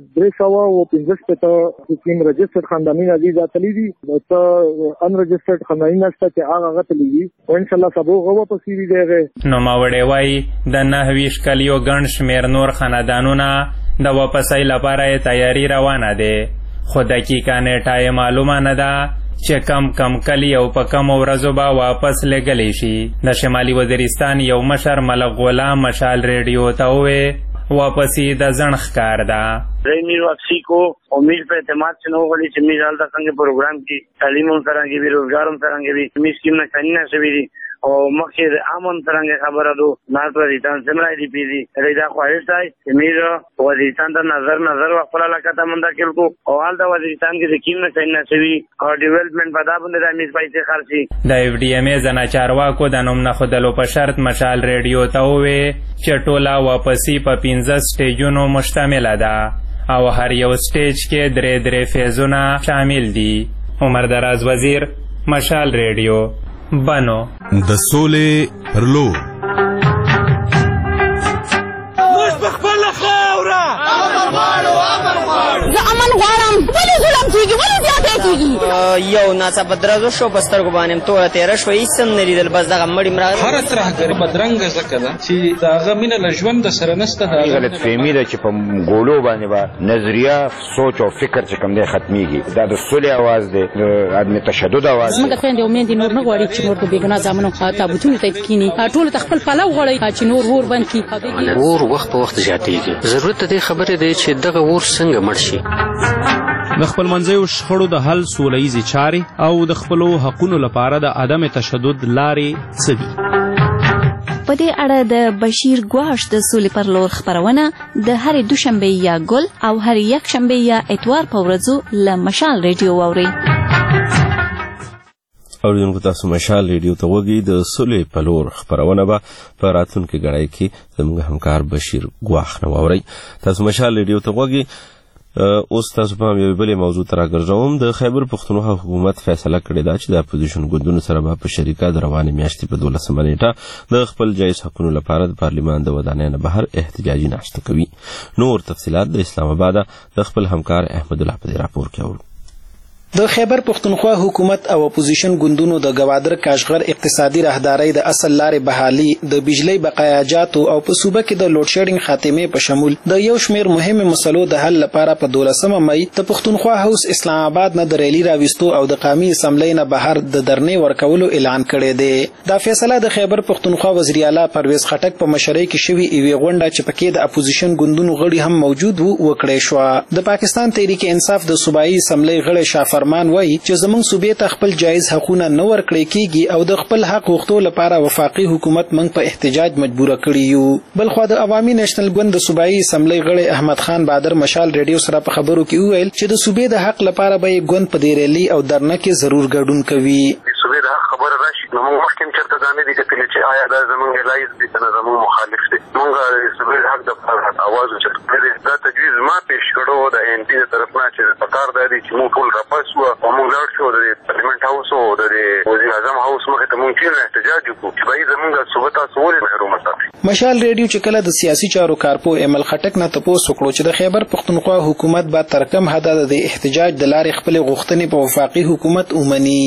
315 کوم رجسټر خاندانونه دي ځاتلي دي او ان رجسټرډ خاندانونه چې هغه غتلي دي او ان شاء الله سبو واپسی دي هغه. نو ماوړې وایي د 29 کلیو ګڼ شمېر نور خاندانونه د واپسۍ لپاره تیاری روانه ده خو دقیقه نیټه معلومه نه ده چې کم کلی او په کم ورځو به واپس لیږلی شي. د شمالي وزیرستان یو مشر ملک غلام مشال ریډیو ته ووې واپسی د ځنډ ښکار ده. میر واپسی کو امید په اعتماد سے نو غلی چې میر حالت څنګه پروګرام کې تعلیم هم څنګه وی روزګار هم څنګه وی میر سکیم نه کنه شوی دي او مخکې د امن څنګه خبره دو ناتو ریتان سمرای دی پیزي ریدا خواهش دی چې میر وزیرستان د نظر خپل علاقه مندا کړو او حال د وزیرستان کې سکیم نه کنه شوی او ډیولپمنٹ پدا باندې د میر پیسې خرچي. د FDMA زنا چارواکو د نوم نه خدلو په شرط مشال ریډیو ته وې چې ټوله واپسی په 15 سټیجونو مشتمل ده او هر یو سټیج کې 3 فیزونه شامل دي. عمر دراز وزیر، مشال ریډیو، بنو. د سولې پر لور زه امن غواړم. ولې ظلم کېږي؟ ولې زیاتی کېږي؟ یو ناڅاپه درزو شو په سترګو باندې توره تېره شوه هېڅ هم نه لیدل بس دغه مړي مراغله هره ترهګري بدرنګه ځکه ده چې د هغه مینه له ژونده سره نشته. غلطفهمي ده چې په ګولو باندې به نظریه سوچ او فکر چې کوم دی ختمیږي. دا د سولې اواز دی، د عدم تشدد اواز دی. زموږ خویندې او میندې نور نه غواړي چې نور د بېګناه زامنو تابوتونو ته کښېني ټولو ته خپل پلو غواړئ چې نور اور بند کړي. اور وخت په وخت زیاتېږي. ضرورت د دې خبرې دی چې دغه اور څنګه مړ شي. د خپلمنځیو شخړو د حل سوله ییزې چارې او د خپلو حقونو لپاره د عدم تشدد لارې څه دي؟ په دې اړه د بشیر ګواش د سولې پر لور خبرونه د هرې دوشنبه یا ګل او هر یک شنبه یا اتوار په ورځو له مشال ریډیو واورئ. اوریدونکو تاسو مشال ریډیو ته وګورئ. د سولې په لور خبرونه به په راتلونکي غړای کې زموږ همکار بشیر ګواخ نه واورئ. تاسو مشال ریډیو ته وګورئ. اوس تاسو په یو بلې موضوع ته راګرځوم. د خیبر پښتونخوا حکومت فیصله کړې ده چې د اپوزیشن ګوندونو سره به په شریکه د روانې میاشتې په 12 نیټه د خپل جایز حقونو لپاره د پارلیمان د ودانۍ نه بهر احتجاجي ناشته کوي. نور تفصيلات د اسلام آباد د خپل همکار احمد الله په راپور کې اورو. د خیبر پښتونخوا حکومت او اپوزیشن ګوندونو د گوادر کاشغر اقتصادي راهدارۍ د اصل لارې بحالي د بجلی بقایاجاتو او په صوبه کې د لوډ شیډینګ خاتمه په شمول د یو شمیر مهمه مسلو د حل لپاره په 12 مې د پښتونخوا هاوس اسلام آباد نه د ریلی راوستو او د قومي اسمبلی نه بهر د درنې ورکولو اعلان کړی دی. دا فیصله د خیبر پښتونخوا وزیر اعلی پرویز خټک په مشرۍ کې شوی ایوي غونډه چې پکې د اپوزیشن ګوندونو غړي هم موجود وو وکړې شو. د پاکستان تحریک انصاف د صوبایي اسمبلی غړي فرمان وایي چې زموږ صوبې ته خپل جایز حقوقونه نه ورکړي کیږي او د خپل حق غوښتلو لپاره وفاقي حکومت موږ په احتجاج مجبور کړی یو. بل خو د عوامي نېشنل ګوند د صوبایي اسمبلی غړي احمد خان بادر مشال ریډیو سره په خبرو کې وویل چې د صوبې د حق لپاره به ګوند په دې ریلی او درنه کې ضرور ګډون کوي. صوبې د حق خبره راشي نو موږ مخکې چرته ځانې دي کتل چې آیا دا زموږ لایز دي کنه زموږ مخالف دي. موږ صوبې د حق د اواز چرته دا تجویز ما پیش کړو د ان پی طرف نه چې په کار دی چې موږ ټول راپاس وو او موږ لاړ شو د پارلیمنت هاوس او د وزیر اعظم هاوس مخې ته موږ چې احتجاج وکړو چې باید زموږ صوبې تاسو ولې محروم ساتي. مشال ریډیو چې کله د سیاسي چارو کارپو امل خټک نه تاسو وکړو چې د خیبر پښتونخوا حکومت به تر کوم حد د احتجاج د لارې خپل غوښتنې په وفاقي حکومت ومني.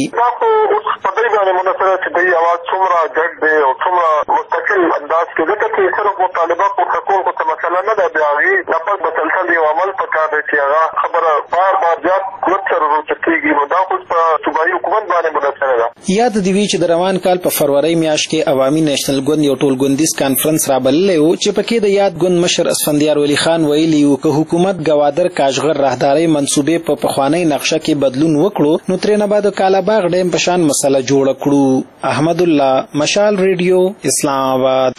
باندې مناسبه چې د اواز څومره ګډ دی او څومره مستقل انداز کې ځکه چې صرف مطالبه په حقوق ته مسله نه ده د هغې لپاره مسلسل یو عمل پکار دی چې هغه خبره بار زیات قوت سره روچتېږي نو دا خو په صوبایي حکومت باندې مناسبه ده. یاد دی وی چې د روان کال په فروری میاشت کې عوامي نېشنل ګوند یو ټولګوندیز کانفرنس رابللی و چې پکې د یاد ګوند مشر اسفندیار ولی خان ویلي و که حکومت گوادر کاشغر راهدارۍ منصوبې په پخوانۍ نقشه کې بدلون وکړو نو ترې نه بعد کالاباغ ډیم په شان مسله جوړ کړو. احمد الله مشال ریډیو اسلام آباد.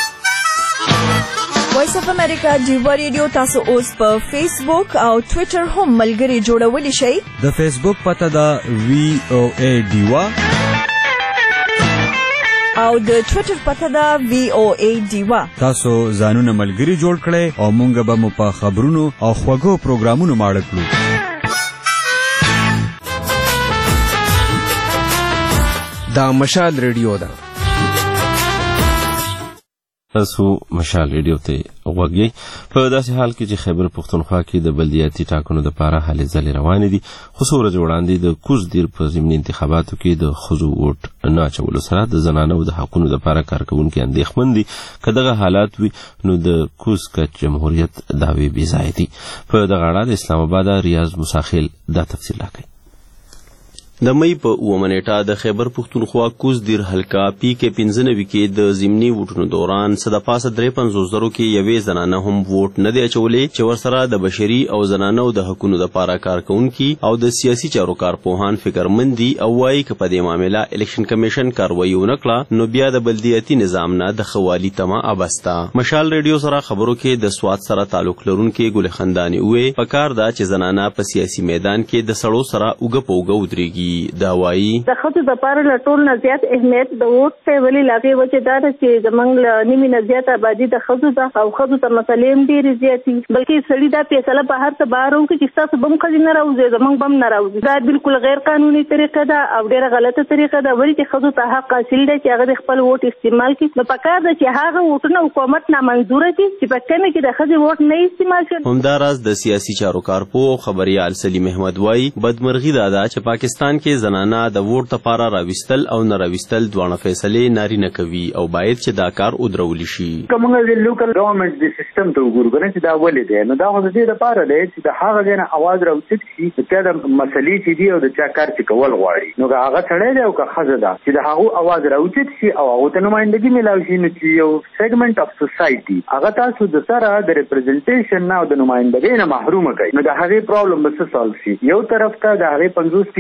وایس اف امریکا ډیوا ریډیو تاسو اوس په فیسبوک او ټوئیټر هم ملګري جوړولی شئ. د فیسبوک پته ده VOA ډیوا او د ټوئیټر پته ده VOA ډیوا. تاسو ځانونه ملګري جوړ کړئ او مونږ به مو په خبرونو او خوږو پروګرامونو ماړه کړو. دا مشال ریډیو ده. تاسو مشال ریډیو ته وګورئ. په داسې حال کې چې خیبر پښتونخوا کې د بلدیاتي ټاکنو لپاره هلې ځلې روانې دي خو څو ورځې وړاندې د کوز دیر په ضمني انتخاباتو کې د ښځو ووټ نه اچولو سره د زنانو د حقونو لپاره کارکوونکي اندېښمن دي که دغه حالات وي نو د کوز کچ جمهوریت دعوې بې ځایه دي. په دغه اړه د اسلام آباد ریاض مساخیل دا تفصیل راکوي. د مئی په 9 نیټه د خیبر پښتونخوا کوز دیر حلقه پی کې 95 کې د ضمني ووټونو دوران صد پاسه 53 کې یوې زنانه هم ووټ نه دی اچولې چې ورسره د بشري او زنانو د حقوقو لپاره کارکونکي او د سیاسي چارو کارپوهان فکرمند دي او وايي چې په دې معاملې الیکشن کمیشن کاروایی ونکړه نو بیا د بلدیاتي نظام نه د خوالي تمه ابستا. مشال ریډیو سره خبرو کې د سواد سره تعلق لرونکي ګل خندانی وې په کار دا چې زنانه په سیاسي میدان کې د سړو سره اوګه پوګه ودرېږي. دا وایي د خځو د پاره له ټول نه زیات اهمیت د ووټ ته ولې لاګي وجه دا چې زمنګ نیمه نه زیات آبادی د خځو د او خځو ته مسلې هم ډېرې زیاتې بلکې سړي دا فیصله په هر څه بارو کې چې تاسو بم خځې نه راوځي زمنګ بم نه راوځي دا بالکل غیر قانوني طریقه ده او ډېره غلطه طریقه ده ولې چې خځو ته حق حاصل دی چې هغه خپل ووټ استعمال کړي نو پکار ده چې هغه ووټونه حکومت نامنظور کړي چې په کمه کې د خځې ووټ نه استعمال کړي. همداراز د سیاسي چارو کارپو خبريال سلیم احمد وایي بدمرغي دا ده چې پاکستان کې زنانه د ووټ لپاره راوستل او نه راوستل دوه فیصلې نارینه کوي او باید چې دا کار ودرول شي. کومه د لوکل ګورنمنت د سیستم ته وګورئ چې دا ولې دی نو دا خو د دې لپاره دی چې د هغه ځای نه اواز راوځي چې دا مسلې چې دی او د چا کار چې کول غواړي نو هغه سړی دی او که ښځه ده چې د هغه اواز راوځي شي او هغه ته نمائندګي ملاوي شي نو چې یو سیګمنټ اف سوسایټي هغه تاسو د سره د ریپرزنټیشن نه او د نمائندګۍ نه محروم کوي نو د هغه پرابلم به څه سالو شي. یو طرف ته د هغه 50%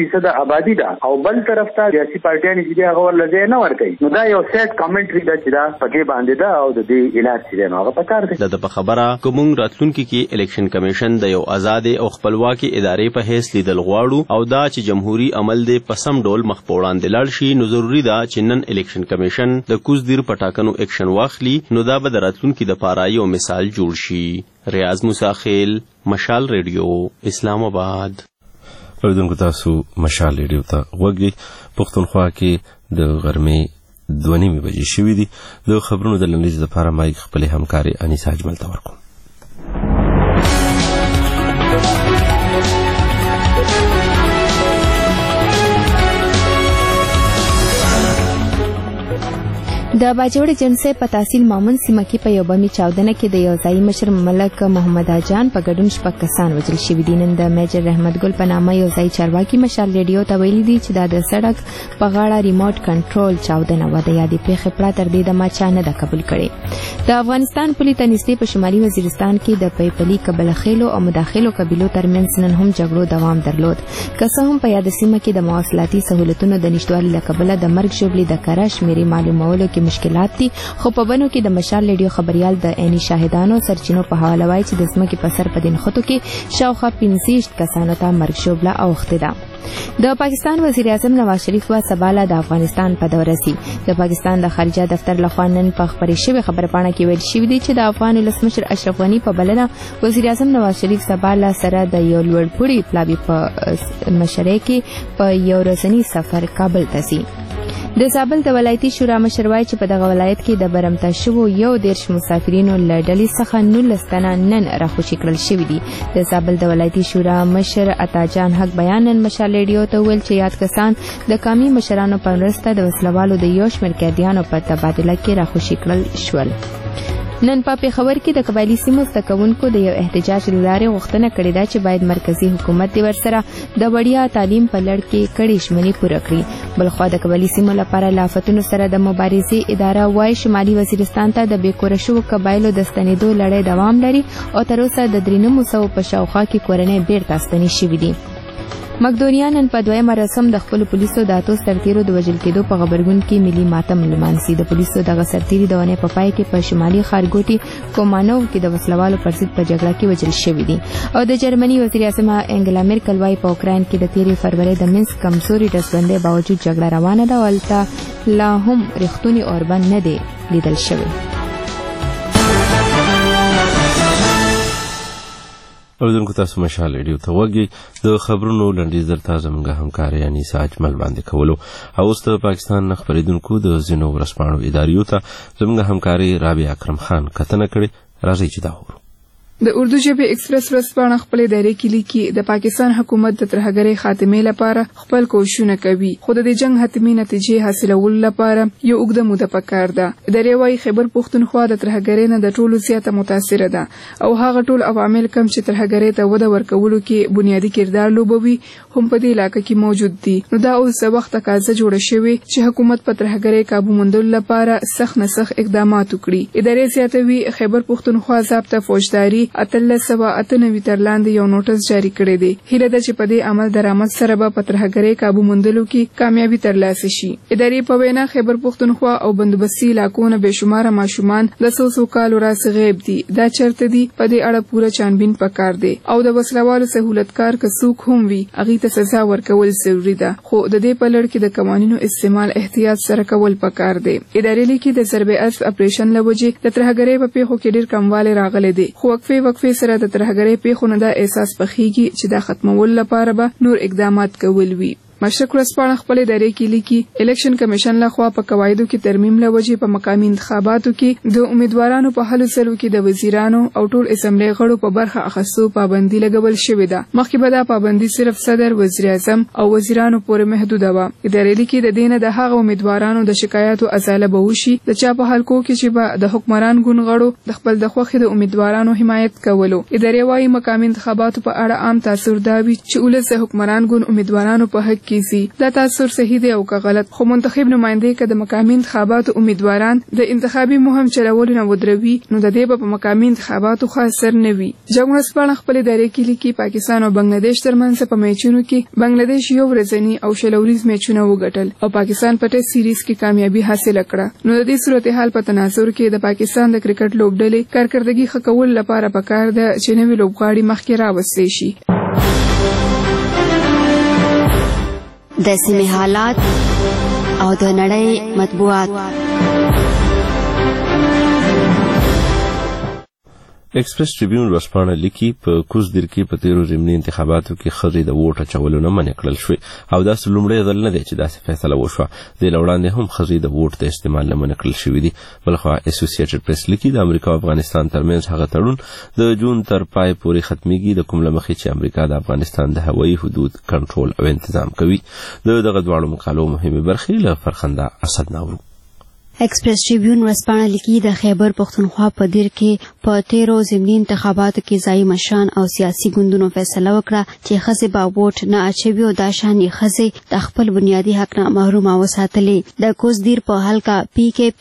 آبادی ده او بل طرف ته سیاسي پارټیان چې هغه ولله نه ورکوي نو دا یو سیټ کمنټري ده چې دا پکې باندې ده او د دې علاج چې نو هغه پکار دی د خبره کوم راتلونکي کې الیکشن کمیشن د یو آزاد او خپلواکي ادارې په حیث لیدل غواړو او دا چې جمهوریت عمل د پسم ډول مخ په وړاندې لاړ شي نو ضروری ده چې نن الیکشن کمیشن د کوزدیر پټاکنو اکشن واخلي نو دا به د راتلونکي د پاره یو مثال جوړ شي ریاض مساخیل مشال ریډیو اسلام آباد اوریدونکو تاسو مشال ریډیو ته وګورئ پښتونخوا کې د غرمې 2:30 بجې شوې دي د خبرونو د لنډیز لپاره مایک خپل همکاري انیسا اجمل ته ورکوم د باجوړ جنسه په تحصیل مامون سیمه کې په یو بمي چاودنه کې د یو ځای مشر ملک محمد اجان په ګډون شپږ کسان وژل شوي دي. نن د میجر رحمت ګل په نامه یو ځای چارواکي مشال ریډیو ته ویلي دي چې دا د سړک په غاړه ریموټ کنټرول چاودنه و د یادې پیښې پړه تر دې دمه چا نه ده قبول کړې. د افغانستان پولې ته نږدې په شمالي وزیرستان کې د پیپلي قبلخیلو او مداخلو قبیلو ترمنځ نن هم جګړو دوام درلود. که څه هم په یاد سیمه کې د مواصلاتي سهولتونو د نشټوالي له کبله د مرګ ژوبلې د کره شمیرې معلومولو کې مشکلات دي خو په بنو کې د مشال ریډیو خبريال د عیني شاهدانو سرچینو په حواله وایي چې د ځمکې په سر په دین خطو کې شاوخوا 15 کسانو ته مرګ شوبله اوخته ده. د پاکستان وزیر اعظم نواز شریف وا سباله د افغانستان په دورې سي. د پاکستان د خارجه دفتر لخوا نن په خبري شوی خبرپاڼه کې ویل شوی دی چې د افغان ولسمشر اشرف غنی په بلنه وزیر اعظم نواز شریف سباله سره د یو لوړپوړي پلابي په مشرۍ کې په یو ورځنی سفر کابل ته سي. د زابل د ولایتي شورا مشر وایي چې په دغه ولایت کې د برمته شوو 11 مسافرینو له ډلې څخه 19 تنه نن راخوشي کړل شوي دي. د زابل د ولایتي شورا مشر عطاجان حق بیان نن مشال ریډیو ته ویل چې یاد کسان د قومي مشرانو په مرسته د وسلوالو د یو شمېر قیدیانو په تبادله کې راخوشي کړل شول. نن په پېښور کې د قبایلی سیمو زده کوونکو د یو احتجاج له لارې غوښتنه کړې ده چې باید مرکزی حکومت د ورسره د وړیا تعلیم په لړ کې کړې ژمنې پوره کړي. بلخوا د قبایلی سیمو لپاره له آفتونو سره د مبارزې اداره وایي شمالي وزیرستان ته د بېکوره شوو قبایلو د ستنېدو لړۍ دوام لري او تر اوسه د 9300 په شاوخوا کې کورنۍ بیرته ستنې شوي دي. مقدونیا نن په دویمه رسم د خپل پولیسو د اتو سرتیرو د وژل کېدو په خبرګون کې ملي ماتم لمانځي. د پولیسو دغه سرتیري د ونې په پای کې په شمالي ښارګوټي کومانو کې د وسلوالو پر ضد په جګړه کې وژل شوي دي. او د جرمني وزیر اعظم انګلا میرکل وايي په اوکراین کې د 13 فروری د منسک کمزوري ډزبندۍ باوجود جګړه روانه ده او هلته لا هم رښتونی اوربند نه دی لیدل شوی. اوریدونکو تاسو مشال ریډیو ته وګورئ د خبرونو لنډیز درته زموږ همکار انیسا اجمل باندې کولو او اوس د پاکستان خبرېدونکو د ځینو ورځپاڼو اداریو ته زموږ همکاري رابعه اکرم خان کتنه کړې. راځئ چې دا وګورو. د اردو ژبې ایکسپریس ورځپاڼه خپل ادارې کې لیکي د پاکستان حکومت د ترهګرۍ خاتمې لپاره خپل کوششونه کوي خو د دې جنگ حتمي نتیجې حاصلولو لپاره یو اوږده موده پکار ده. ادارې وايي خیبر پښتونخوا د ترهګرۍ نه د ټولو زیاته متاثره ده او هغه ټول عوامل کم چې ترهګرۍ ته وده ورکولو کې بنیادی کردار لوبوي هم په دې علاقه کې موجود دي. نو دا اوس د وخت تقاضا جوړه شوې چې حکومت په ترهګرۍ قابو موندلو لپاره سخت نه سخت اقدامات وکړي. ادارې زیاتوي خیبر پښتونخوا ضابطه فوجداري 1398 تر لاندې یو نوټس جاری کړی دی. هیله ده چې په دې عمل درآمد سره به په ترهګرۍ قابو موندلو کې کامیابی ترلاسه شي. ادارې په وینا خیبر پښتونخوا او بندوبستي علاقو نه بېشماره ماشومان د څو کالو راڅخه غیب دي. دا چرته دي په دې اړه پوره چانبین پکار دی او د وسلوالو سہولتکار که څوک هم وي هغې ته سزا ورکول ضروري ده خو د دې په لړ کې د قوانینو استعمال احتیاط سره کول پکار دی. ادارې لیکي د ضرب اسب اپریشن له وجې د ترهګرۍ په پیښو کې ډېر کموالی راغلی دی خو وقفې سره د ترهګرۍ پیښو نه دا احساس پخېږي چې دا ختمولو لپاره به نور اقدامات کول وي. مشرق ورځپاڼه خپل ادارې کې لیکي الیکشن کمیشن لخوا په قواعدو کې ترمیم له وجې په مقامي انتخاباتو کې د امیدوارانو په هلو ځلو کې د وزیرانو او ټول اسمبلی غړو په برخه اخیستو پابندي لګول شوې ده. مخکې به دا پابندي صرف صدر، وزیر اعظم او وزیرانو پورې محدوده وه. ادارې لیکي د دې نه د هغه امیدوارانو د شکایاتو ازاله به وشي د چا په حلقو کې چې به د حکمران ګوند غړو د خپل د خوښې د امیدوارانو حمایت کولو. ادارې وايي مقامي انتخاباتو په اړه عام تاثر دا وي چې ولس د حکمران ګوند امیدوارانو په حق کیږي دا تاثر صحیح دی او که غلط خو منتخب نماینده که د مقامی انتخاباتو امیدواران د انتخابي مهم چلولو نه ودروي نو د دې په مقامی انتخاباتو خاص اثر نه وي. جمهور رسپانه خپل ادارې کې لیکي پاکستان او بنگلاديش ترمنځ په میچونو کې بنگلاديش یو ورځنی او شلوریز میچونه وګټل او پاکستان په ټیسټ سیریز کې کامیابی حاصل کړه. نو د دې صورتحال په تناظر کې د پاکستان د کرکټ لوبډلې کارکردګي ښه کول لپاره پکار ده چې نوي لوبغاړي مخکې راوستي شي. د سیمې حالات او د نړۍ مطبوعات. ایکسپریس ټریبیون ورځپاڼه لیکي په کوزدیر کې په تیرو ضمني انتخاباتو کې ښځې د ووټ اچولو نه منع کړل شوې او داسې لومړی ځل نه دی چې داسې فیصله وشوه. دې له وړاندې هم ښځې د ووټ د استعمال نه منع کړل شوي دي. بلخوا اسوسییټډ پریس لیکي د امریکا او افغانستان ترمنځ هغه تړون د جون تر پای پورې ختمیږي د کوم له مخې چې امریکا د افغانستان د هوایي حدود کنټرول او تنظیم کوي. دغه دواړو مقالو مهمې برخې له فرخنده اسد ناورو. ایکسپریس ټریبیون ورځپاڼه لیکي د خیبر پښتونخوا په دیر کې په تیرو ضمني انتخاباتو کې ځایي مشران او سیاسي ګوندونو فیصله وکړه چې ښځې به ووټ نه اچوي او دا شانې ښځې د خپل بنیادي حق نه محرومه وساتلې. د کوزدیر په حلقه پی کې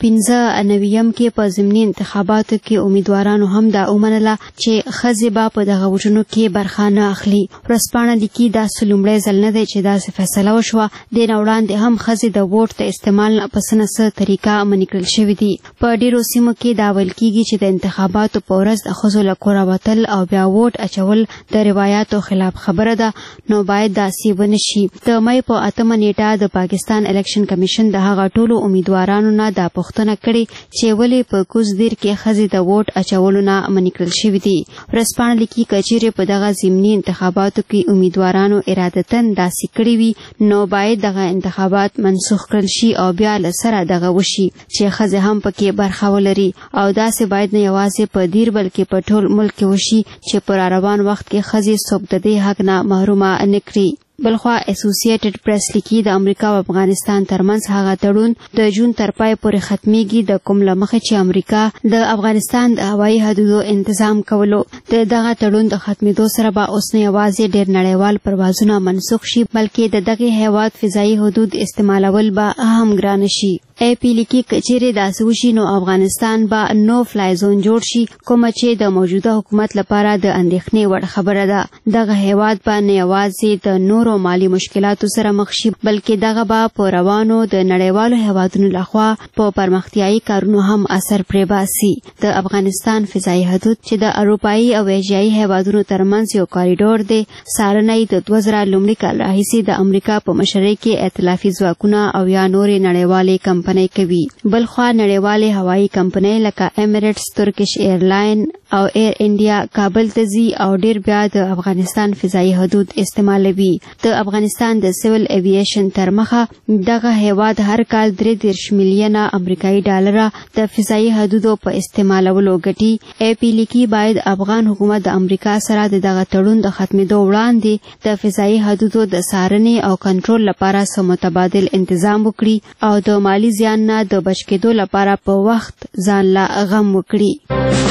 95 کې په ضمني انتخاباتو کې امیدوارانو هم دا ومنله چې ښځې به په دغه ووټونو کې برخه نه اخلي. ورځپاڼه لیکي دا لومړی ځل نه دی چې داسې فیصله وشوه. دې نه وړاندې هم ښځې د ووټ د استعمال په څه نه څه طریقه منع کړل شوي دي. په ډیرو سیمو کې دا ویل کیږي چې د انتخاباتو په ورځ د ښځو له کوره وتل او بیا ووټ اچول د روایاتو خلاف خبره ده نو باید داسې ونه شي. د مې په 8 نیټه د پاکستان الیکشن کمیشن د هغه ټولو امیدوارانو نه دا پوښتنه کړې چې ولې په کوزدیر کې ښځې د ووټ اچولو نه منع کړل شوي دي. ورځپاڼه لیکي که چیرې په دغه ضمني انتخاباتو کې امیدوارانو ارادتن داسې کړي وي نو باید دغه انتخابات منسوخ کړل شي او بیا له سره دغه وشي چې ښځې هم پکې برخه ولري او داسې باید نه یوازې په دیر بلکې په ټول ملک کې وشي چې په راروان وخت کې ښځې څوک د دې حق نه محرومه نه کړي. بلخوا اسوسییټډ پریس لیکي د امریکا او افغانستان ترمنځ هغه تړون د جون تر پای پورې ختمیږي د کوم له مخې چې امریکا د افغانستان د هوایي حدودو تنظیم کولو. د دغه تړون د ختمېدو سره به اوس نه یوازې ډېر نړیوال پروازونه منسوخ شي بلکې د دغه هیواد فضایي حدود استعمالول به هم ګران شي. ای پی لیکي که چیرې داسې وشي نو افغانستان به نو فلای زون جوړ شي کومه چې د موجوده حکومت لپاره د اندېښنې وړ خبره ده. دغه هیواد به نه یوازې د نورو مالي مشکلاتو سره مخ شي بلکې دغه به په روانو د نړیوالو هیوادونو لخوا په پرمختیایي کارونو هم اثر پرې باسي. د افغانستان فضایي حدود چې د اروپایي او ایشیایي هیوادونو ترمنځ یو کاریډور دی څارنه د 2000 لومړي کال راهیسې د امریکا په مشرۍ کې ائتلافي ځواکونه او یا نورې نړیوالې کمپنۍ کوي. بلخوا نړیوالې هوایي کمپنۍ لکه ایمریټس، ترکش ایرلاین او ایر انډیا کابل ته ځي او ډیر بیا د افغانستان فضایي حدود استعمالوي. د افغانستان د سیول ایوییشن تر مخه دغه هیواد هر کال 33 میلیونه امریکایي ډالر د فضایي حدودو په استعمالولو ګټي. ای پی لیکي باید افغان حکومت د امریکا سره دغه تړون د ختمېدو وړاندې د فضایي حدودو د څارنې او کنټرول لپاره سم متبادل تنظیم وکړي او د مالی زیان نه د بچ کېدو لپاره په وخت ځان لا غم وکړي.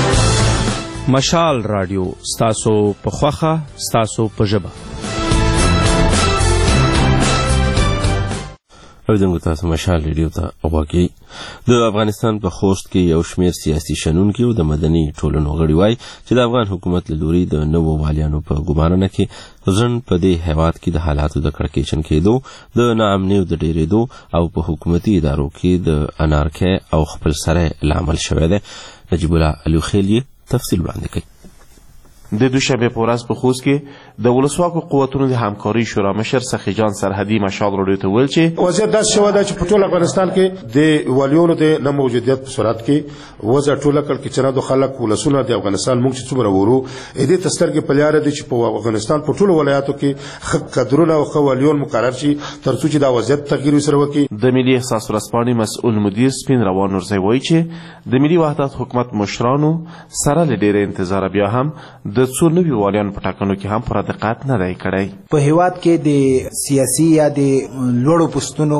مشال رادیو ستاسو په خوخه ستاسو په ژبه. اوریدونکو تاسو مشال ریډیو ته غوږی. د افغانستان په خوست کې یو شمېر سیاسي شنونکي او د مدني ټولنو غړي وایي چې د افغان حکومت له لوري د نوو والیانو په ګمارنه کې ځن په دې هیواد کې د حالاتو د کړکېچن کېدو د ناامنۍ د ډېرېدو او په حکومتي ادارو کې د انارکۍ او خپل سره لامل شوی دی. نجیب الله الوخیلی تفصیل وړاندې کوي. د دوشنبه په ورځ په خوست کې د ولسواکو قوتونو د همکاري شورا مشر سخي جان سرحدي مشال راډیو ته ویل چې وضعیت داسې شوی دی چې په ټول افغانستان کې د والیانو د نه موجودیت په صورت کې وضع ټوله کړ کې چې نه د خلک ولسونه د افغانستان موږ چې څومره ورو دې تسترګې په لاره دي چې په افغانستان په ټولو ولایاتو کې ښه کادرونه او ښه والیان مقرر شي تر څو چې دا وضعیت تغییر وسره وکړي. د ملي احساس ورځپاڼې مسؤل مدیر سپین روان نورزی وایي چې د ملي وحدت حکومت مشرانو سره له ډېره انتظاره بیا هم د څو نوي والیانو په ټاکنو کې هم پوره دقت نه دی کړی. په هیواد کې د سیاسي یا د لوړو پوستونو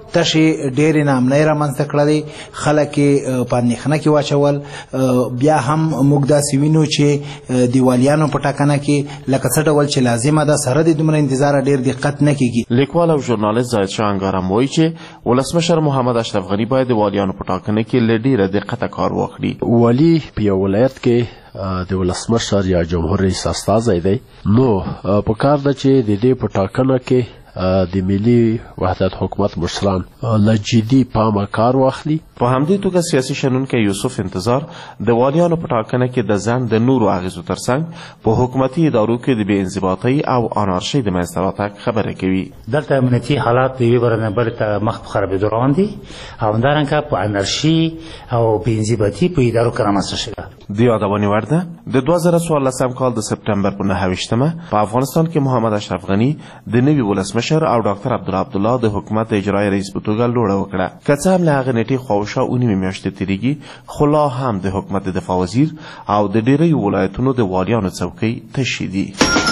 تشي ډېرې ناامنۍ رامنځته کړلې، خلک یې په اندېښنه کې واچول. بیا هم موږ داسې وینو چې دیوالیانو په ټاکنه کې لکه څه ډول چې لازمه ده سره د دومره انتظار ډېر دقت نه کېږي. لیکوال او ژورنالیست زاهد شاه انګارم وایي چې ولسمشر محمد اشرف غني باید د والیانو په ټاکنه کې له ډېره دقته کار واخلي. والی په یو ولایت کې د ولسمشر یا جمهور رئیس استازی دی، نو په کار ده چې د دې په ټاکنه کې د ملي وحدت حکومت مشران له جدي پامه کار واخلي. په همدې توګه سیاسي شنونکی یوسف انتظار د والیانو په ټاکنه کې د ځان د نورو اغیزو ترڅنګ په حکومتي ادارو کې د بې انضباطۍ او انارشۍ د منځته راتګ خبره کوي. دلته امنیتي حالات د یوې بره نه بلې ته مخ په خرابېدو روان دي او همدارنګه په انارشي او بې انضباطي په ادارو کې رامنځته شوې ده. د یادونې وړ ده د 2014 کال د سپټمبر په 9 په افغانستان کې محمد اشرف غني د نوي ولسمشر او ډاکټر عبدالله د حکومت اجرایي رئیس په توګه لوړه وکړه. که څه هم له هغې نیټې خواوشا 9 میاشتې تېرېږي، خو لا هم د حکومت د دفاع وزیر او د ډېریو ولایتونو د والیانو څوکۍ تشې دي.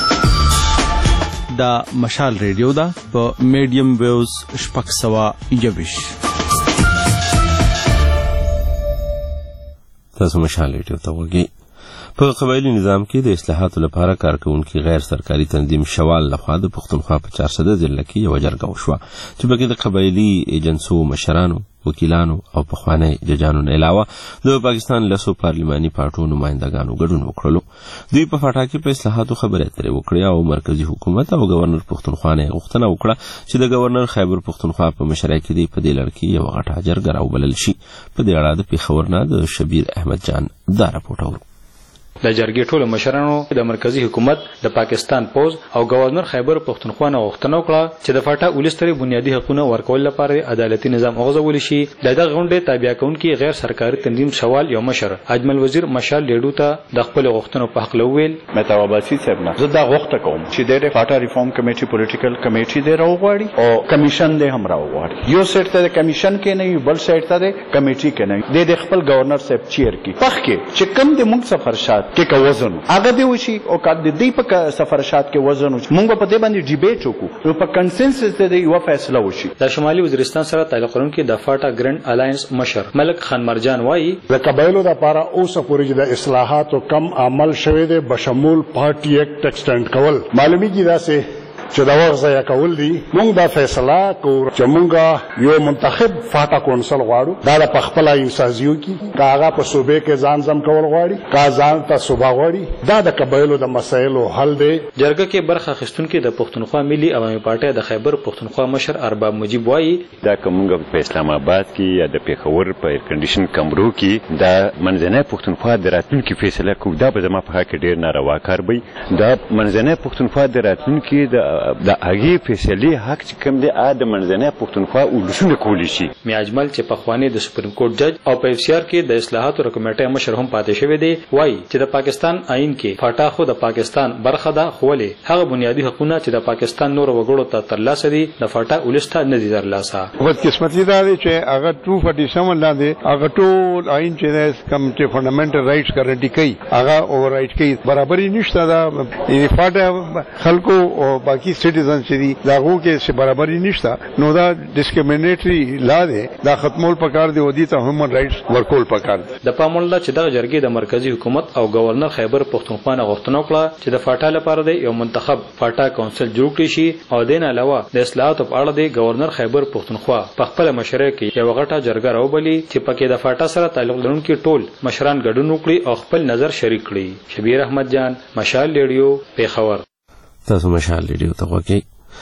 دا مشال ریډیو ده په میډیم ویوز 621. تاسو مشال ریډیو ته وګورئ. په قبایلی نظام کې د اصلاحاتو لپاره کارکونکي غیر سرکاري تنظیم شوال لخوا د پښتونخوا په 400 ضلع کې یو جرګه وشوه چې پکې د قبایلی ایجنسو مشرانو، وکیلانو او پخوانی ججانو نه علاوه د پاکستان لسو پارلماني پارټو نمائندګانو ګډون وکړلو. دوی په فاټا کې په اصلاحاتو خبرې اترې وکړې او مرکزی حکومت او گورنر پښتونخوا نه غوښتنه وکړه چې د گورنر خیبر پښتونخوا په مشرۍ کې په دې لړ کې یو غټه جرګه راوبلل شي. په دې اړه د پیښور نه د شبیر احمد جان دا راپورټ اورو. د جرګې ټولو مشرانو د مرکزی حکومت، د پاکستان پوز او گورنر خیبر پښتونخوا نه غوښتنه وکړه چې د فاټا ولستري بنیادی حقوقونه ورکول لپاره عدالتي نظام وغځول شي. دغه غونډې تابع کونکي غیر سرکاري تنظیم شوال یو مشر اجمل وزیر مشال لیډو ته د خپل غوښتنو په حق لویل. متاو عباسی صاحب نه زه دا غوښتنه کوم چې د فاټا ریفارم کمیټي پولیټیکل کمیټي دی راوغواړي او کمیشن دی هم راوغواړي. یو سیټ ته د کمیشن کې نه، یو بل سیټ ته د کمیټي کې نه، د خپل گورنر صاحب چیر کې پخ کې چې کم د موږ سفرشات کې وزن هغه دی وشي او کله د دې په سفرشات کې وزن وشي موږ په دې باندې ډیبیټ وکړو او په کنسنسس د یو فیصله وشي. د شمالي وزیرستان سره تعلق لرونکي د فاټا ګرند الاینس مشر ملک خان مرجان وایي د قبایلو لپاره اوسه پورې د اصلاحاتو کم عمل شوی دی بشمول پارټي ایکټ ایکسټند کول معلومیږي داسې چې دا وخت ضایع کول دي. موږ دا فیصله کوو چې موږ یو منتخب فاټا کونسل غواړو، دا د خپل انسازیو کې که هغه په صوبې کې ځان ځم کول غواړي که ځان ته صوبه غواړي، دا د قبایلو د مسایلو حل دی. جرګه کې برخه اخیستونکي د پښتونخوا ملي عوامي پارټي د خیبر پښتونخوا مشر ارباب مجیب وایي دا که موږ په اسلام آباد کې یا د پیښور په ایر کنډیشن کمرو کې دا منځنۍ پښتونخوا د راتلونکي فیصله کوو، دا به زما په حق کې ډېر ناروا کار وي. دا منځنۍ پښتونخوا د راتلونکي د هغې فیصلې حق چې کوم دی د منځنۍ پښتونخوا ولسونه کولی شي. میا اجمل چې پخوانی د سپریم کورټ جج او په اف سی آر کې د اصلاحاتو کمیټې مشر هم پاتې شوی دی وایي چې د پاکستان آئین کې فاټا خو د پاکستان برخه ده، خو ولې هغه بنیادی حقوقونه چې د پاکستان نور وګړو ته ترلاسه دي د فاټا ولسته نه دي ترلاسه. بدقسمتي دا دی چې هغه 247 لاندې هغه ټول آئین چې کوم چې فنډامنټل رائټس ګارانټي کوي هغه اوور رائټ کوي، برابرۍ نشته. دا فاټا خلکو او باقي سټیزن چې دي داغو کې څه برابرۍ نشته، نو دا ډیسکریمینیټری لا دی، دا ختمول پکار دی او دي ته هیومن رائټس ورکول پکار دی. د پامول چې دغه جرګې د مرکزی حکومت او گورنر خیبر پښتونخوا نه غوښتنه وکړه چې د فاټا لپاره د یو منتخب فاټا کونسل جوړ کړي شي او دین علاوه د اصلاحاتو په اړه د گورنر خیبر پښتونخوا په خپل مشرۍ کې یو غټه جرګه راوبلي چې پکې د فاټا سره تعلق لرونکي ټول مشران ګډون وکړي او خپل نظر شریک کړي. شبیر احمد جان، مشال ریډیو، پیښور. تاسو مشال ریډیو ته وګورئ.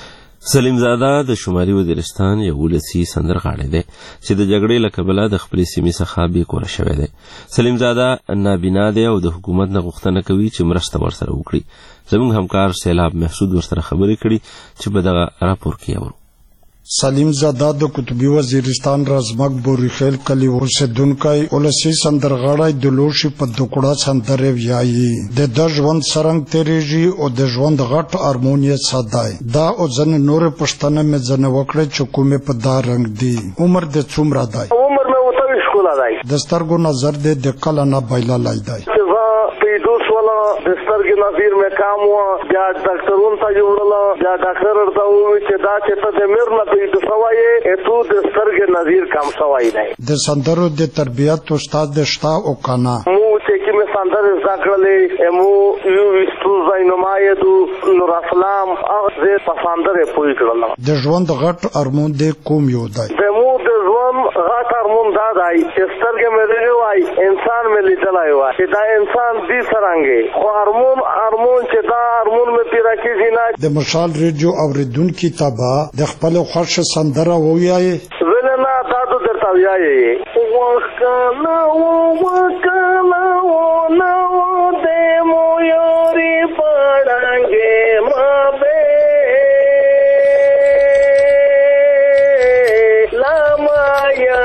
سلیم زاده د شمالي وزیرستان یو ولسي سندرغاړی دی چې د جګړې له کبله د خپلې سیمې څخه بېکوره شوی دی. سلیم زاده نابینا دی او د حکومت نه غوښتنه کوي چې مرسته ورسره وکړي. زموږ همکار سیلاب محسود ورسره خبرې کړي چې په دغه راپور کې اورو. سلیم زاده د قطبي وزیرستان رزمک بوریخیل کلی اوسیدونکی ولسي سندرغاړی د لوشي په دوکړه سندرې ویایي. د ژوند سرنګ تیریږي او د ژوند غټ ارمون یې ساده دا او ځنې نورې پوښتنه مې ځنې وکړې چې کومې په دا رنګ دي. عمر دې څومره دی؟ عمر مې 28 کاله دی. د سترګو نظر دې د کله نه بایللی دی. د سترګې نظیر مې کام و بیا ډاکټرون ته جوړله بیا ډاکټر ورته وویل چې دا چې ته د میر نه پیدا شوی یې تو د سترګې نظیر کم شوی دی. د سندرو د تربیت استاد شته او کنه مو چې کومې سندرې زده کړلې مو یو ویستو زینمایدو نور اسلام هغه زه په سندرې پوه کړلم. د ژوند غټ ارمون د کوم یو دی؟ زمو د ژوند غټ ارمون دا دی چې سترګې مې لري وای انسان مې لیدلی وای چې دا انسان دې څرنګه خو ارمون چې دا ارمون مې پیرا کېږي نه. د مشال ریډیو اوریدونکي تبا د خپل خوښ سندره ووایي ولنا دا د درته وایي وکلا نو دې مو یوري پړانګې ما به لا مایا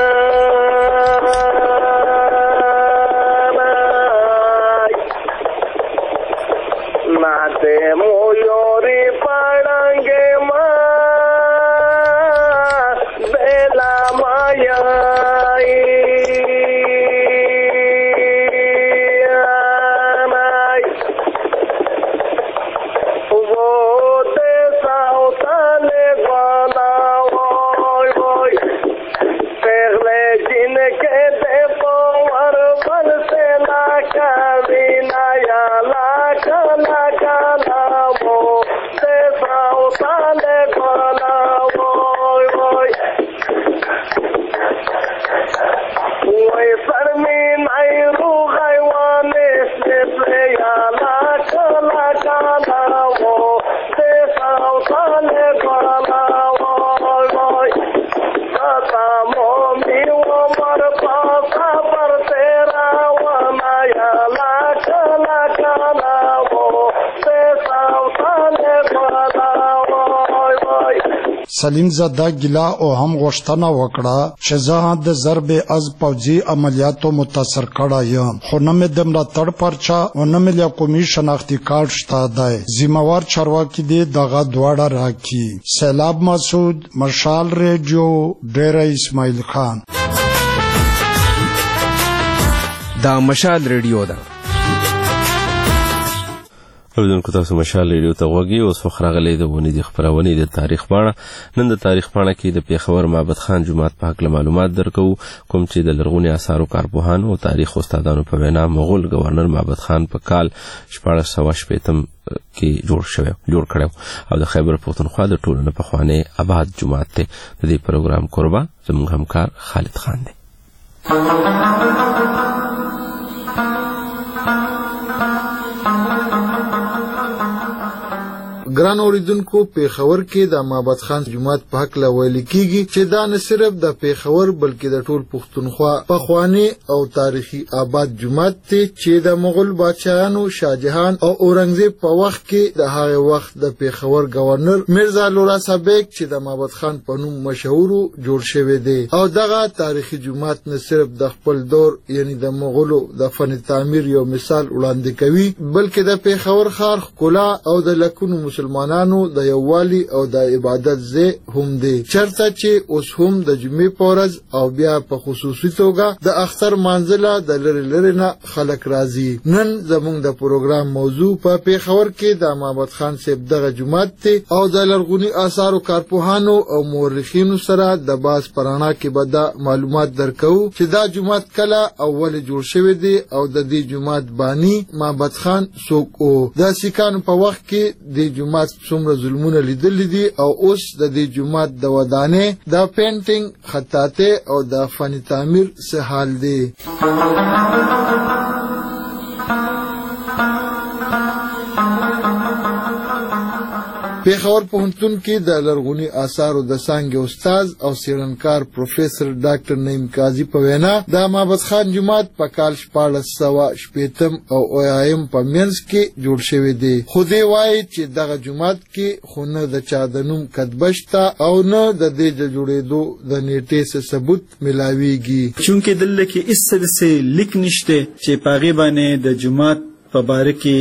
नाते मोयोरी पड़ेंगे माँ बेला माया वो देसा उताने वाला वोय पहले जिनके दे पवर बल से ना कभी नया लाखा سلیم زاده ګیلا او هم غوښتنه وکړه چې زه د ضرب از پوځي عملیاتو متاثر کړه یم خو نه مې د ملاتړ پرچا او نه مې له قومي شناختي کارت شته دی. ذمہوار چارواکي دې دغه دواړه راکړي. سیلاب مسعود، مشال ریډیو، ډیره اسماعیل خان. دا مشال ریډیو ده. اوریدونکو تاسو مشال ریډیو ته غوږی اوس وخت راغلی د ونې د خپرونې د تاریخ پاڼه. نن د تاریخ پاڼه کې د پیښور معبد خان جومات په هکله معلومات درکو کوم چې د لرغوني آثارو کارپوهانو او تاریخ استادانو په وینا مغول گورنر معبد خان په کال 1480 کې جوړ کړو او د خیبر پښتونخوا د ټولنې په خوانې آباد جومات ته د دې پروګرام قربا زموږ همکار خالد خان دی. ګران اوریدونکو پیښور کې د معبد خان جومات په حق ویل کیږي چې دا نه صرف د پیښور بلکې د ټول پښتونخوا پخوانی او تاریخي آباد جومات دی چې د مغول بادشاہانو شاهجهان او اورنګزیب په وخت کې د هغه وخت د پیښور گورنر میرزا لورا صابک چې د معبد خان په نوم مشهور جوړ شوی دی او دغه تاریخي جومات نه صرف د خپل دور یعنی د مغولو د فن تعمیر یو مثال وړاندې کوي بلکې د پیښور ښار ښکلا او د لکونو مسلمانانو د یووالي او د عبادت ځای هم دی چرته چې اوس هم د جمعې په ورځ او بیا په خصوصي توګه د اختر مانځله د لرې نه خلک راځي. نن زموږ د پروګرام موضوع په پیښور کې د معبد خان صاحب دغه جومات دی او د لرغوني آثارو کارپوهانو او مورخینو سره د باز پرانا کې به دا معلومات درکو چې دا جومات کله اول جوړ شوی دی او د دې جومات بانی معبد خان څوک او د سیکانو په وخت کې د جومات څومره ظلمونه لیدلې دي او اوس د دې جومات د ودانې د پینټینګ خطاطۍ او د فن تعمیر څه حال دی. پیښور پوهنتون کې د لرغوني آثارو د څانګې استاد او څېړنکار پروفیسر ډاکټر نعیم قاضي په وینا د معبد خان جومات په کال 1480 او 80 په منځ کې جوړ شوی دی خو دی وایي چې دغه جومات کې خو نه د چا د نوم کتبه شته او نه د دې د جوړېدو د نیټې څه ثبوت ملاویږي چونکې دلته کې هیڅ څه لیک نشته چې په هغې باندې د جومات په باره کې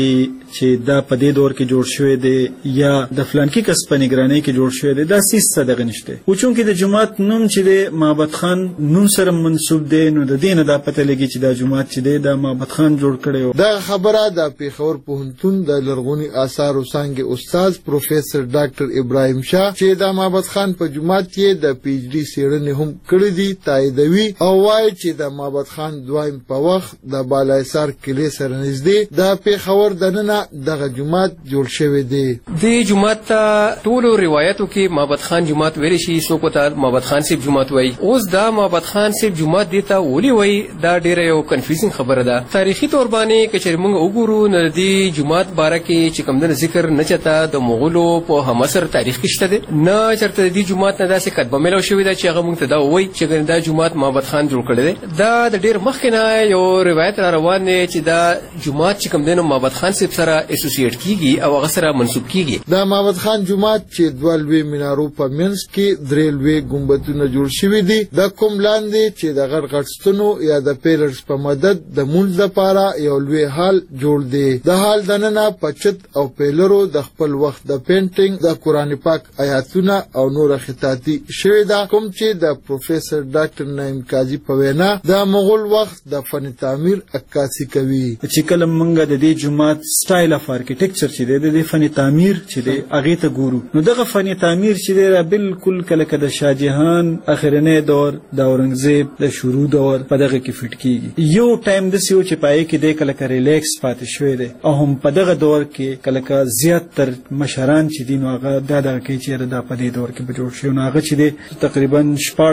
چې دا په دې دور کې جوړ شوی دی یا د فلانکی کس په نگرانی کې جوړ شوی دی دا سیس صدقه نشته او چونکې د جماعت نوم چې دی معبد خان نوم سره منسوب دی نو د دې نه دا پته لګي چې دا جماعت چې دی دا معبد خان جوړ کړی دا خبره د پیښور پوهنتون د لرغوني آثارو څانګې استاد پروفیسور ډاکټر ابراهیم شاه چې د معبد خان په جماعت کې د پی ایچ ډي څېړنې هم کړې دي تاییدوي او وایي چې د معبد خان دویم په وخت د بالایسار کلي سره نږدې د پیښور دننه دغه جومات جوړ شوی دی. د جومات ټولو روایتو کې معبد خان جومات ویل شي څوک ورته معبد خان صاحب جومات وایي. اوس دا معبد خان صاحب جومات دی ته ولې وایي دا ډېره یو کنفیوزینګ خبره ده. تاریخي طور باندې که چېرې موږ وګورو نو د جومات باره کې چې کوم ذکر نه چېرته د مغولو په همعصر تاریخ کې شته دی نه چېرته د دې جومات نه داسې کتبه میلاو شوې ده چې هغه موږ ته دا ووایي چې دا جومات معبد خان جوړ کړی دی. دا د ډېر مخکې نه یو روایت را روان دی چې دا جومات چې کوم دی نو معبد خان صاحب سره اسوسییټ کیږي او هغه سره منسوب کیږي. د معبد خان جومات چې دوه لوی مینارو په منځ کې درې لوی ګمبدونه جوړ شوي دي د کوم لاندې چې د غټ غټ ستنو یا د پیلرز په مدد د مونځ لپاره یو لوی هال جوړ دی. د هال دننه په چت او پیلرو د خپل وخت د پینټینګ د قرآن پاک آیاتونه او نور خطاطي شوې ده کوم چې د پروفیسور ډاکټر نعیم قاضي په وینا د مغول وخت د فن تعمیر عکاسي کوي. چې کله موږ د دې جومات سټایل اف آرکیټیکچر چې دی د فن تعمیر چې دی هغې ته ګورو نو دغه فن تعمیر چې دی بالکل کله د شاه جهان اخرنی دور د اورنګزیب د شروع دور په دغه کې فټ کیږي. یو ټایم داسې و چې په هغې کې دی کله ریلیکس پاتې شوی دی او هم په دغه دور کې کله زیات تر مشران چې دي نو هغه دا دغه کوي چې دا په دې دور کې به جوړ شي نو هغه چې دی تقریبا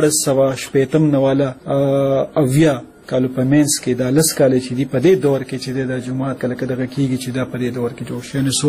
1480 نواله اویا کالو په مینس کې دا لس کالې چې دي په دې دور کې چې دا جومات کله دغه کېږي چې دا په دې دور کې جوړ شي یعنې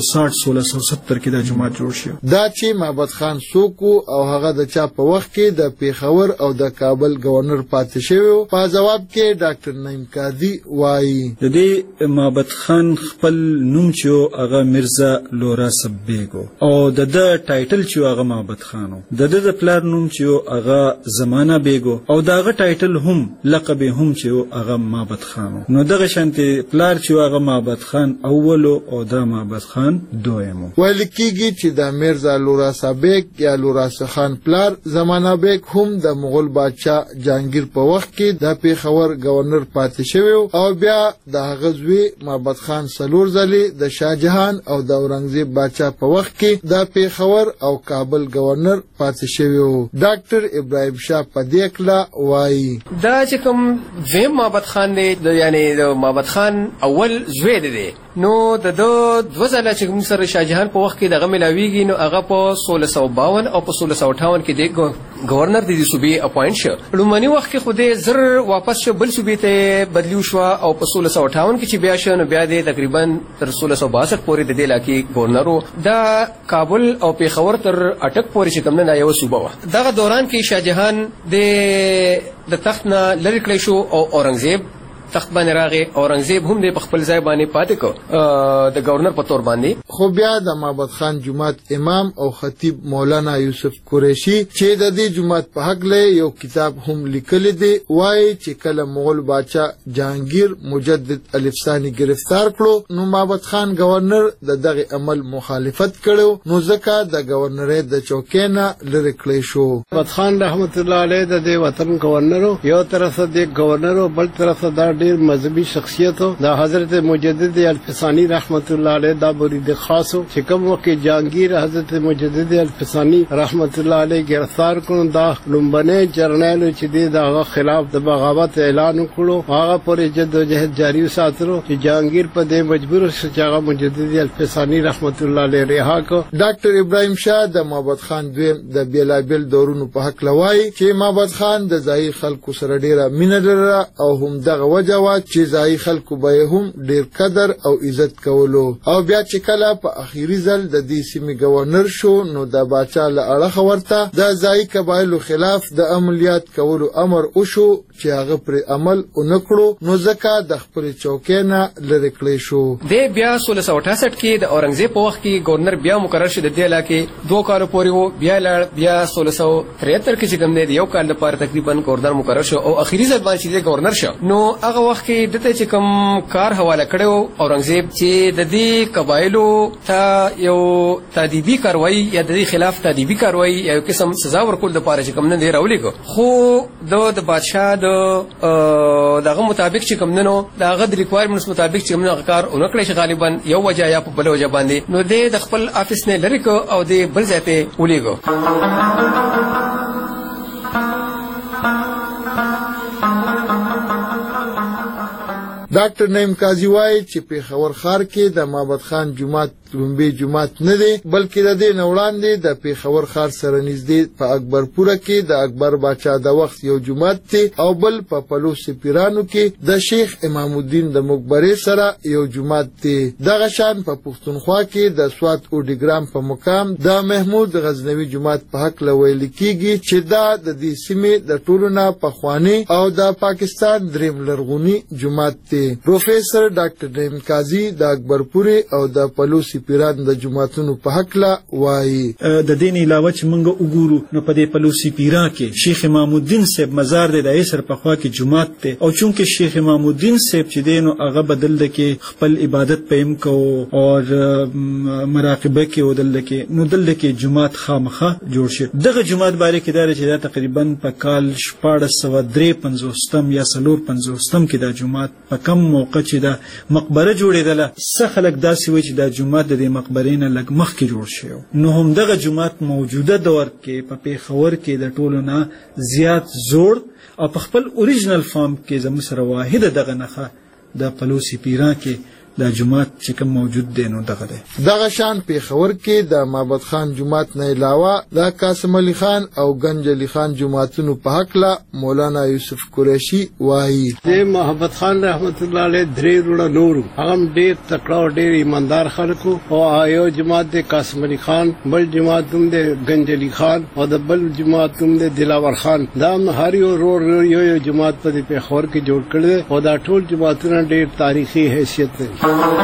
1660 کې دا جومات جوړ شي. دا چې معبد خان څوک او هغه د چا په وخت کې د پیښور او د کابل گورنر پاتې شوی په جواب کې ډاکټر نعیم قاضي وایي د دې معبد خان خپل نوم چې هغه مرزا لوراسب بیګ او د ټایټل چې هغه معبد خان د د پلار نوم چې هغه زمانه بیګ او دا هغه ټایټل هم لقب هم چې هغه معبد خان نو دغه شانتي پلار چې هغه معبد خان اول او دا معبد خان دویم ویل کېږي چې د میرزا لوراسا بیگ یا لوراسا خان پلار زمانه بیگ هم د مغول بادشاه جهانگیر په وخت کې د پیښور گورنر پاتې شوی او بیا د هغه زوی معبد خان څلور ځلې د شاه جهان او د اورنګزیب بادشاه په وخت کې د پیښور او کابل گورنر پاتې شوی. ډاکټر ابراهیم شاه په دې کله وایي دا چې کوم زم معبد خان دی یعنی د معبد خان اول زوی دی نو د دوه ځله چې موږ سره شاه جهان په وخت کې دغه ملاویږي نو هغه په 1652 او په 1658 کې د گورنر د صوبې اپاینټ شو. لومړني وخت کې خو دې زر واپس شو بل صوبې ته بدلیو شو او په 1658 کې چې بیا شو نو بیا د تقریبا تر 1662 پورې د دې علاقې گورنرو د کابل او پیښور تر اټک پورې چې کوم نه یو صوبه و. دغه دوران کې شاه جهان د تخت نه لری کړی شو او اورنګزیب تخت باندې راغی. اورنګزیب هم د خپل ځای باندې پاتې کو د گورنر په تور باندې. خو بیا د معبد خان جومات امام او خطیب مولانا یوسف قریشی چې د دې جومات په حق له یو کتاب هم لیکلی دی وایي چې کله مغول بادشاه جهانگیر مجدد الف ثانی گرفتار کړو نو معبد خان گورنر د دغه عمل مخالفت کړو نو ځکه د گورنرۍ د چوکۍ نه لرې کړی شو. معبد خان رحمت الله علیه د دې وطن گورنر یو طرف د گورنر او بل طرف د ډیر مذهبي شخصیت د حضرت مجدد الفسانی رحمت الله علیه دا مرید خاص چې کوم وخت جهانگیر حضرت مجدد الفسانی رحمت الله علیه گرفتار کړو دا لومبنه جرنیل چې دغه خلاف د بغاوت اعلان وکړو هغه پرې جدوجہد جاری وساتلو چې جهانگیر په دې مجبور شو چې هغه مجدد الفسانی رحمت الله علیه رها کړ. ډاکټر ابراهیم شاه د معبد خان دویم د بیلابل دورونو په حق لوي چې معبد خان د ځای خلکو سره ډیره مینه لرله او هم دغه وجه چې ځای خلکو به هم ډیر قدر او عزت کولو او بیا چې کله په اخیری ځل د دې سیمې گورنر شو نو د باچا له اړخه ورته د ځای قبایلو خلاف د عملیات کولو امر وشو چې هغه پر عمل ونکړو نو ځکه د خپل چوکۍ نه لرې کړی شو. د بیا 1668 کې د اورنګزیب په وخت کې گورنر بیا مقرر شو د دې علاقې 2 کال پورې وو بیا لړ بیا 1673 کې چې کوم دی یو کال لپاره تقریبا گورنر مقرر شو او اخیری ځل باندې چې گورنر شو نو هغه هغه وخت کې دته چې کوم کار حواله کړو اورنګزیب چې د دې قبایلو ته یو تادیبي کاروایی یا د دې خلاف تادیبي کاروایی یو قسم سزا ورکول د پاره چې کوم نه دی راولېګو خو د بادشاه دغه مطابق چې کوم نو دغه د ریکوایرمنټس مطابق چې موږ کار اونکړی شي غالبا یو وجه یا په بل وجه باندې نو د خپل افیس نه لری کو او د بل ځای ته ولېګو. ډاکټر نعیم قاضي وایي چې پېښور ښار کې د معبد خان جومات لومبي جومات نه دی بلکې د دې نه وړاندې د پېښور ښار سره نږدې په اکبرپوره کې د اکبر باچا د وخت یو جومات دی او بل په پلوس پیرانو کې د شیخ امام الدین د مقبرې سره یو جومات دی. دغه شان په پښتونخوا کې د سوات اوډیګرام په مقام د محمود غزنوي جومات په حق ویل کېږي چې دا د دې سیمې د ټولو نه پخوانی او د پاکستان دریم لرغونی جومات دی. پروفیسر ډاکټر نعیم قاضي د اکبرپوري او د پلوسی پیران د جماعتونو په حق لا وایي د دین علاوه چې موږ وګورو نو په دې پلوسی پیران کې شیخ امام الدین صاحب مزار دی د ایسر په خوا کې جماعت دی او چونکه شیخ امام الدین صاحب چې دی نو هغه بدل د کې خپل عبادت پېم کو او مراقبه کې ودل کې نو دل کې جماعت خامخه جوړ شي. دغه جماعت باندې کې دا چې دا تقریبا په کال 1453 یا 450 کې دا جماعت په کم موقع چې دا مقبره جوړېدله څه خلک داسې وایي چې دا جومات د دې مقبرې نه لږ مخکې جوړ شوی نو همدغه جومات موجوده دور کې په پېښور کې د ټولو نه زیات زوړ او په خپل اوریجنل فارم کې زموږ سره واحده دغه نښه د پلوسی پیران کې دا جومات چې کوم موجود دی نو دغه دی. دغه شان پېښور کې د معبد خان جومات نه علاوه د قاسم علي خان او گنج علي خان جوماتونو په حق لا مولانا یوسف قریشي وایي د محمد خان رحمت الله علیه درې وروڼه نور هغه ډېر تکړه او ډېر ایماندار خلکو او یو جومات د قاسم علي خان بل جومات هم د گنج علي خان او د بل جومات هم د دلاور خان دا هر یو جومات په پېښور کې جوړ کړل او دا ټول جوماتونه ډېر تاریخي حیثیت لري.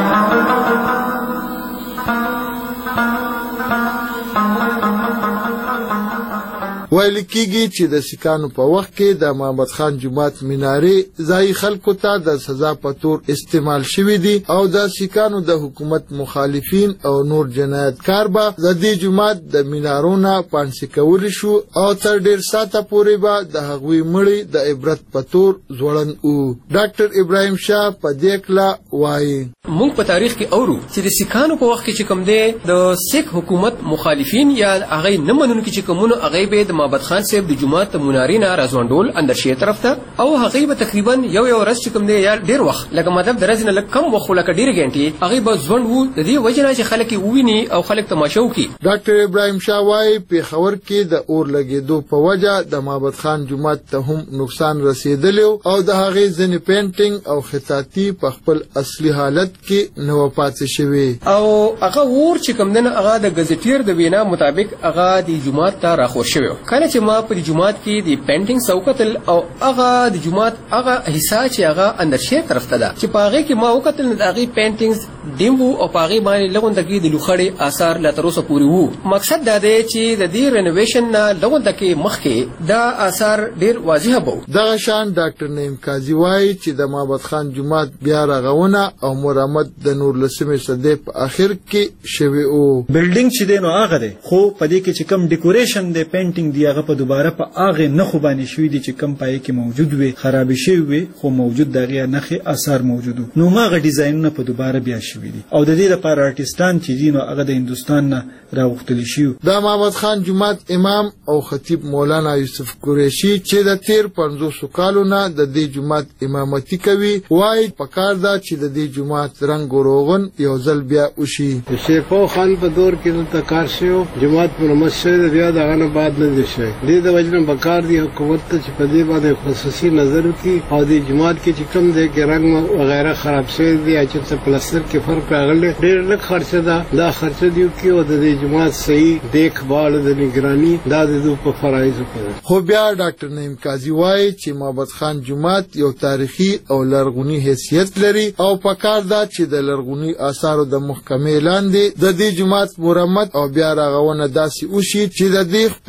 ویل کېږي چې د سیکانو په وخت کې د محمد خان جومات مینارې ځایي خلکو ته د سزا په تور استعمال شوي دي او د سیکانو د حکومت مخالفین او نور جنایتکار به د دې جومات د مینارو نه پانسي کولی شو او تر ډېر ساعته پورې به د هغوی مړي د عبرت په تور ځوړند وو. ډاکټر ابراهیم شاه په دې کله وایي موږ په تاریخ کې اورو چې د سیکانو په وخت کې چې کوم دی د سیک حکومت مخالفین یا هغه نه منونکي چې کومونو هغه به د محمد خان صاحب د جومات منارینه راځوندول اندرشي طرف ته او هغه به تقریبا یو ورځ چې کوم دی یا ډیر وخت لکه مطلب درځ نه کم وخت لکه ډیر غنټي هغه به ځوند وو د دې وجنه چې خلک وویني او خلک تماشا وکړي. ډاکټر ابراهیم شاه وایي پېښور کې د اور لګېدو په وجه د محمد خان جومات ته هم نقصان رسیدلی او د هغې ځینې پینټینګ او خطاطي په خپل اصلي حالت کې نه پاتې شوي او هغه ور چې کوم نه هغه د غزټیر د وینا مطابق هغه د جومات ته راخور شوی کله چې ما په جومات کې د پینټینګ سوکتل او هغه د جومات هغه حصہ چې هغه اندرشي طرف ته ده چې په هغه کې ما وکتل د هغه پینټینګز دیمو او په هغه باندې لغونده کې د لوخړې آثار لا تر اوسه پوری وو. مقصد دا دی چې د دې رینوویشن نه لغونده کې مخکې دا آثار ډیر واضح وو. دغه شان ډاکټر نعیم قاضي وایي چې د محمد خان جومات بیا رغونه او مرمت د 19 صدې په اخر کې شوی او بلډینګ چې دی نو هغه دی خو په دې کې چې کم ډیکوریشن دی پینټینګ دی هغه په دوباره په هغه نخو باندې شوی دي چې کم پای کې موجود وي خراب شوی وي خو موجود دغه نخي اثر موجود نو ماغه ډیزاینونه په دوباره بیا شوی دي او د دې لپاره آرټستان چې دي نو هغه د هندستان نه راغوښتل شي. د محمد خان جومات امام او خطیب مولانا یوسف قریشي چې د تیر 500 کالو نه د دې جومات امامتي کوي وایي پکار دا چې د دې جومات رنگ او روغن یو ځل بیا وشي. شیخو خان په دور کې د کار شو جومات پر مسجد بیا دغه نه بعد نه دي شي د وجنه بکار دی حکومت ته چې په دې باندې خصوصي نظر وکړي او د جومات کې چې کوم دی کې رنگ وغیرہ خراب شوی دی چې څه پلستر کې فرق راغلی ډېر لږ خرچه ده دا خرچه دی کې او د جومات صحیح دیکھبھال د نگرانی دا د په فرایضو کې خو بیا ډاکټر نعیم قاضي وایي چې محمد خان جومات یو تاریخي او لرغونی حیثیت لري او پکار دا چې د لرغونی آثارو د محکمې لاندې د دې جومات مرمت او بیا رغونه داسې وشي چې د دې خپل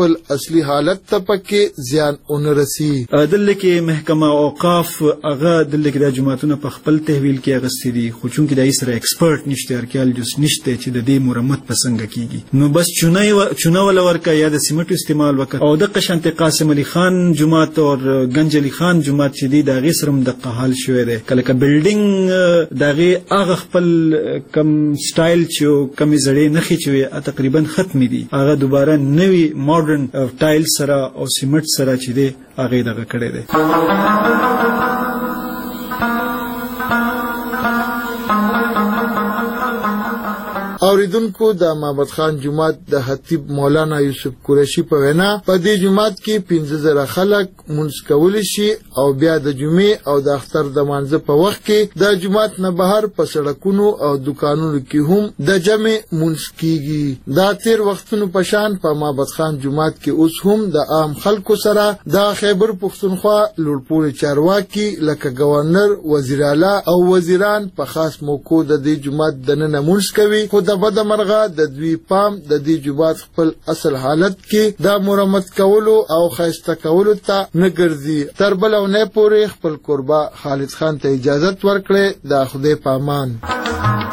اصلي حالت ته پکې زیان ونرسي. دلته کې محکمه اوقاف هغه دلته کې د جماعتونو په خپل تحویل کې اغستې دي، خو چونکې د سره ایکسپرټ نشته، ارکیالوجست نشته چې د دې مرمت په څنګه کیږي، نو بس چونه ولا ورکا یا د سیمټو استعمال وکړ. او د قشنت قاسم علي خان جماعت او گنج علي خان جماعت چې دی د غسرم د قحال شوې ده، کله ک بلډینګ دغه هغه خپل کم سټایل چې کم زړې نخي چې تقریبا ختم دي، هغه دوباره نوی ماډرن ټایل سره او سیمټ سره چې دی هغه دغه کړی دی. اوریدونکو د محمد خان جماعت د خطیب مولانا یوسف قریشي په وینا په دې جماعت کې 15,000 خلک منځ کولی شي او بیا د جمعې او د اختر د مانځه په وخت کې د جماعت نه بهر په سړکونو او دکانونو کې هم د جمع منځ کیږي. دا تیر وختونو په شان په محمد خان جماعت کې اوس هم د عام خلکو سره د خیبر پښتونخوا لوړپوړي چارواکي لکه گورنر، وزیر اعلی او وزیران په خاص موقع د دې جماعت دننه منځ کوي، خو د بد مرغه د دوی پام د دې جماعت خپل اصل حالت کې د مرمت کولو او خیسته کولو ته نه ګرځي. تر بلونه پورې خپل قربا خالد خان ته اجازه ورکړي. د خدای پامان.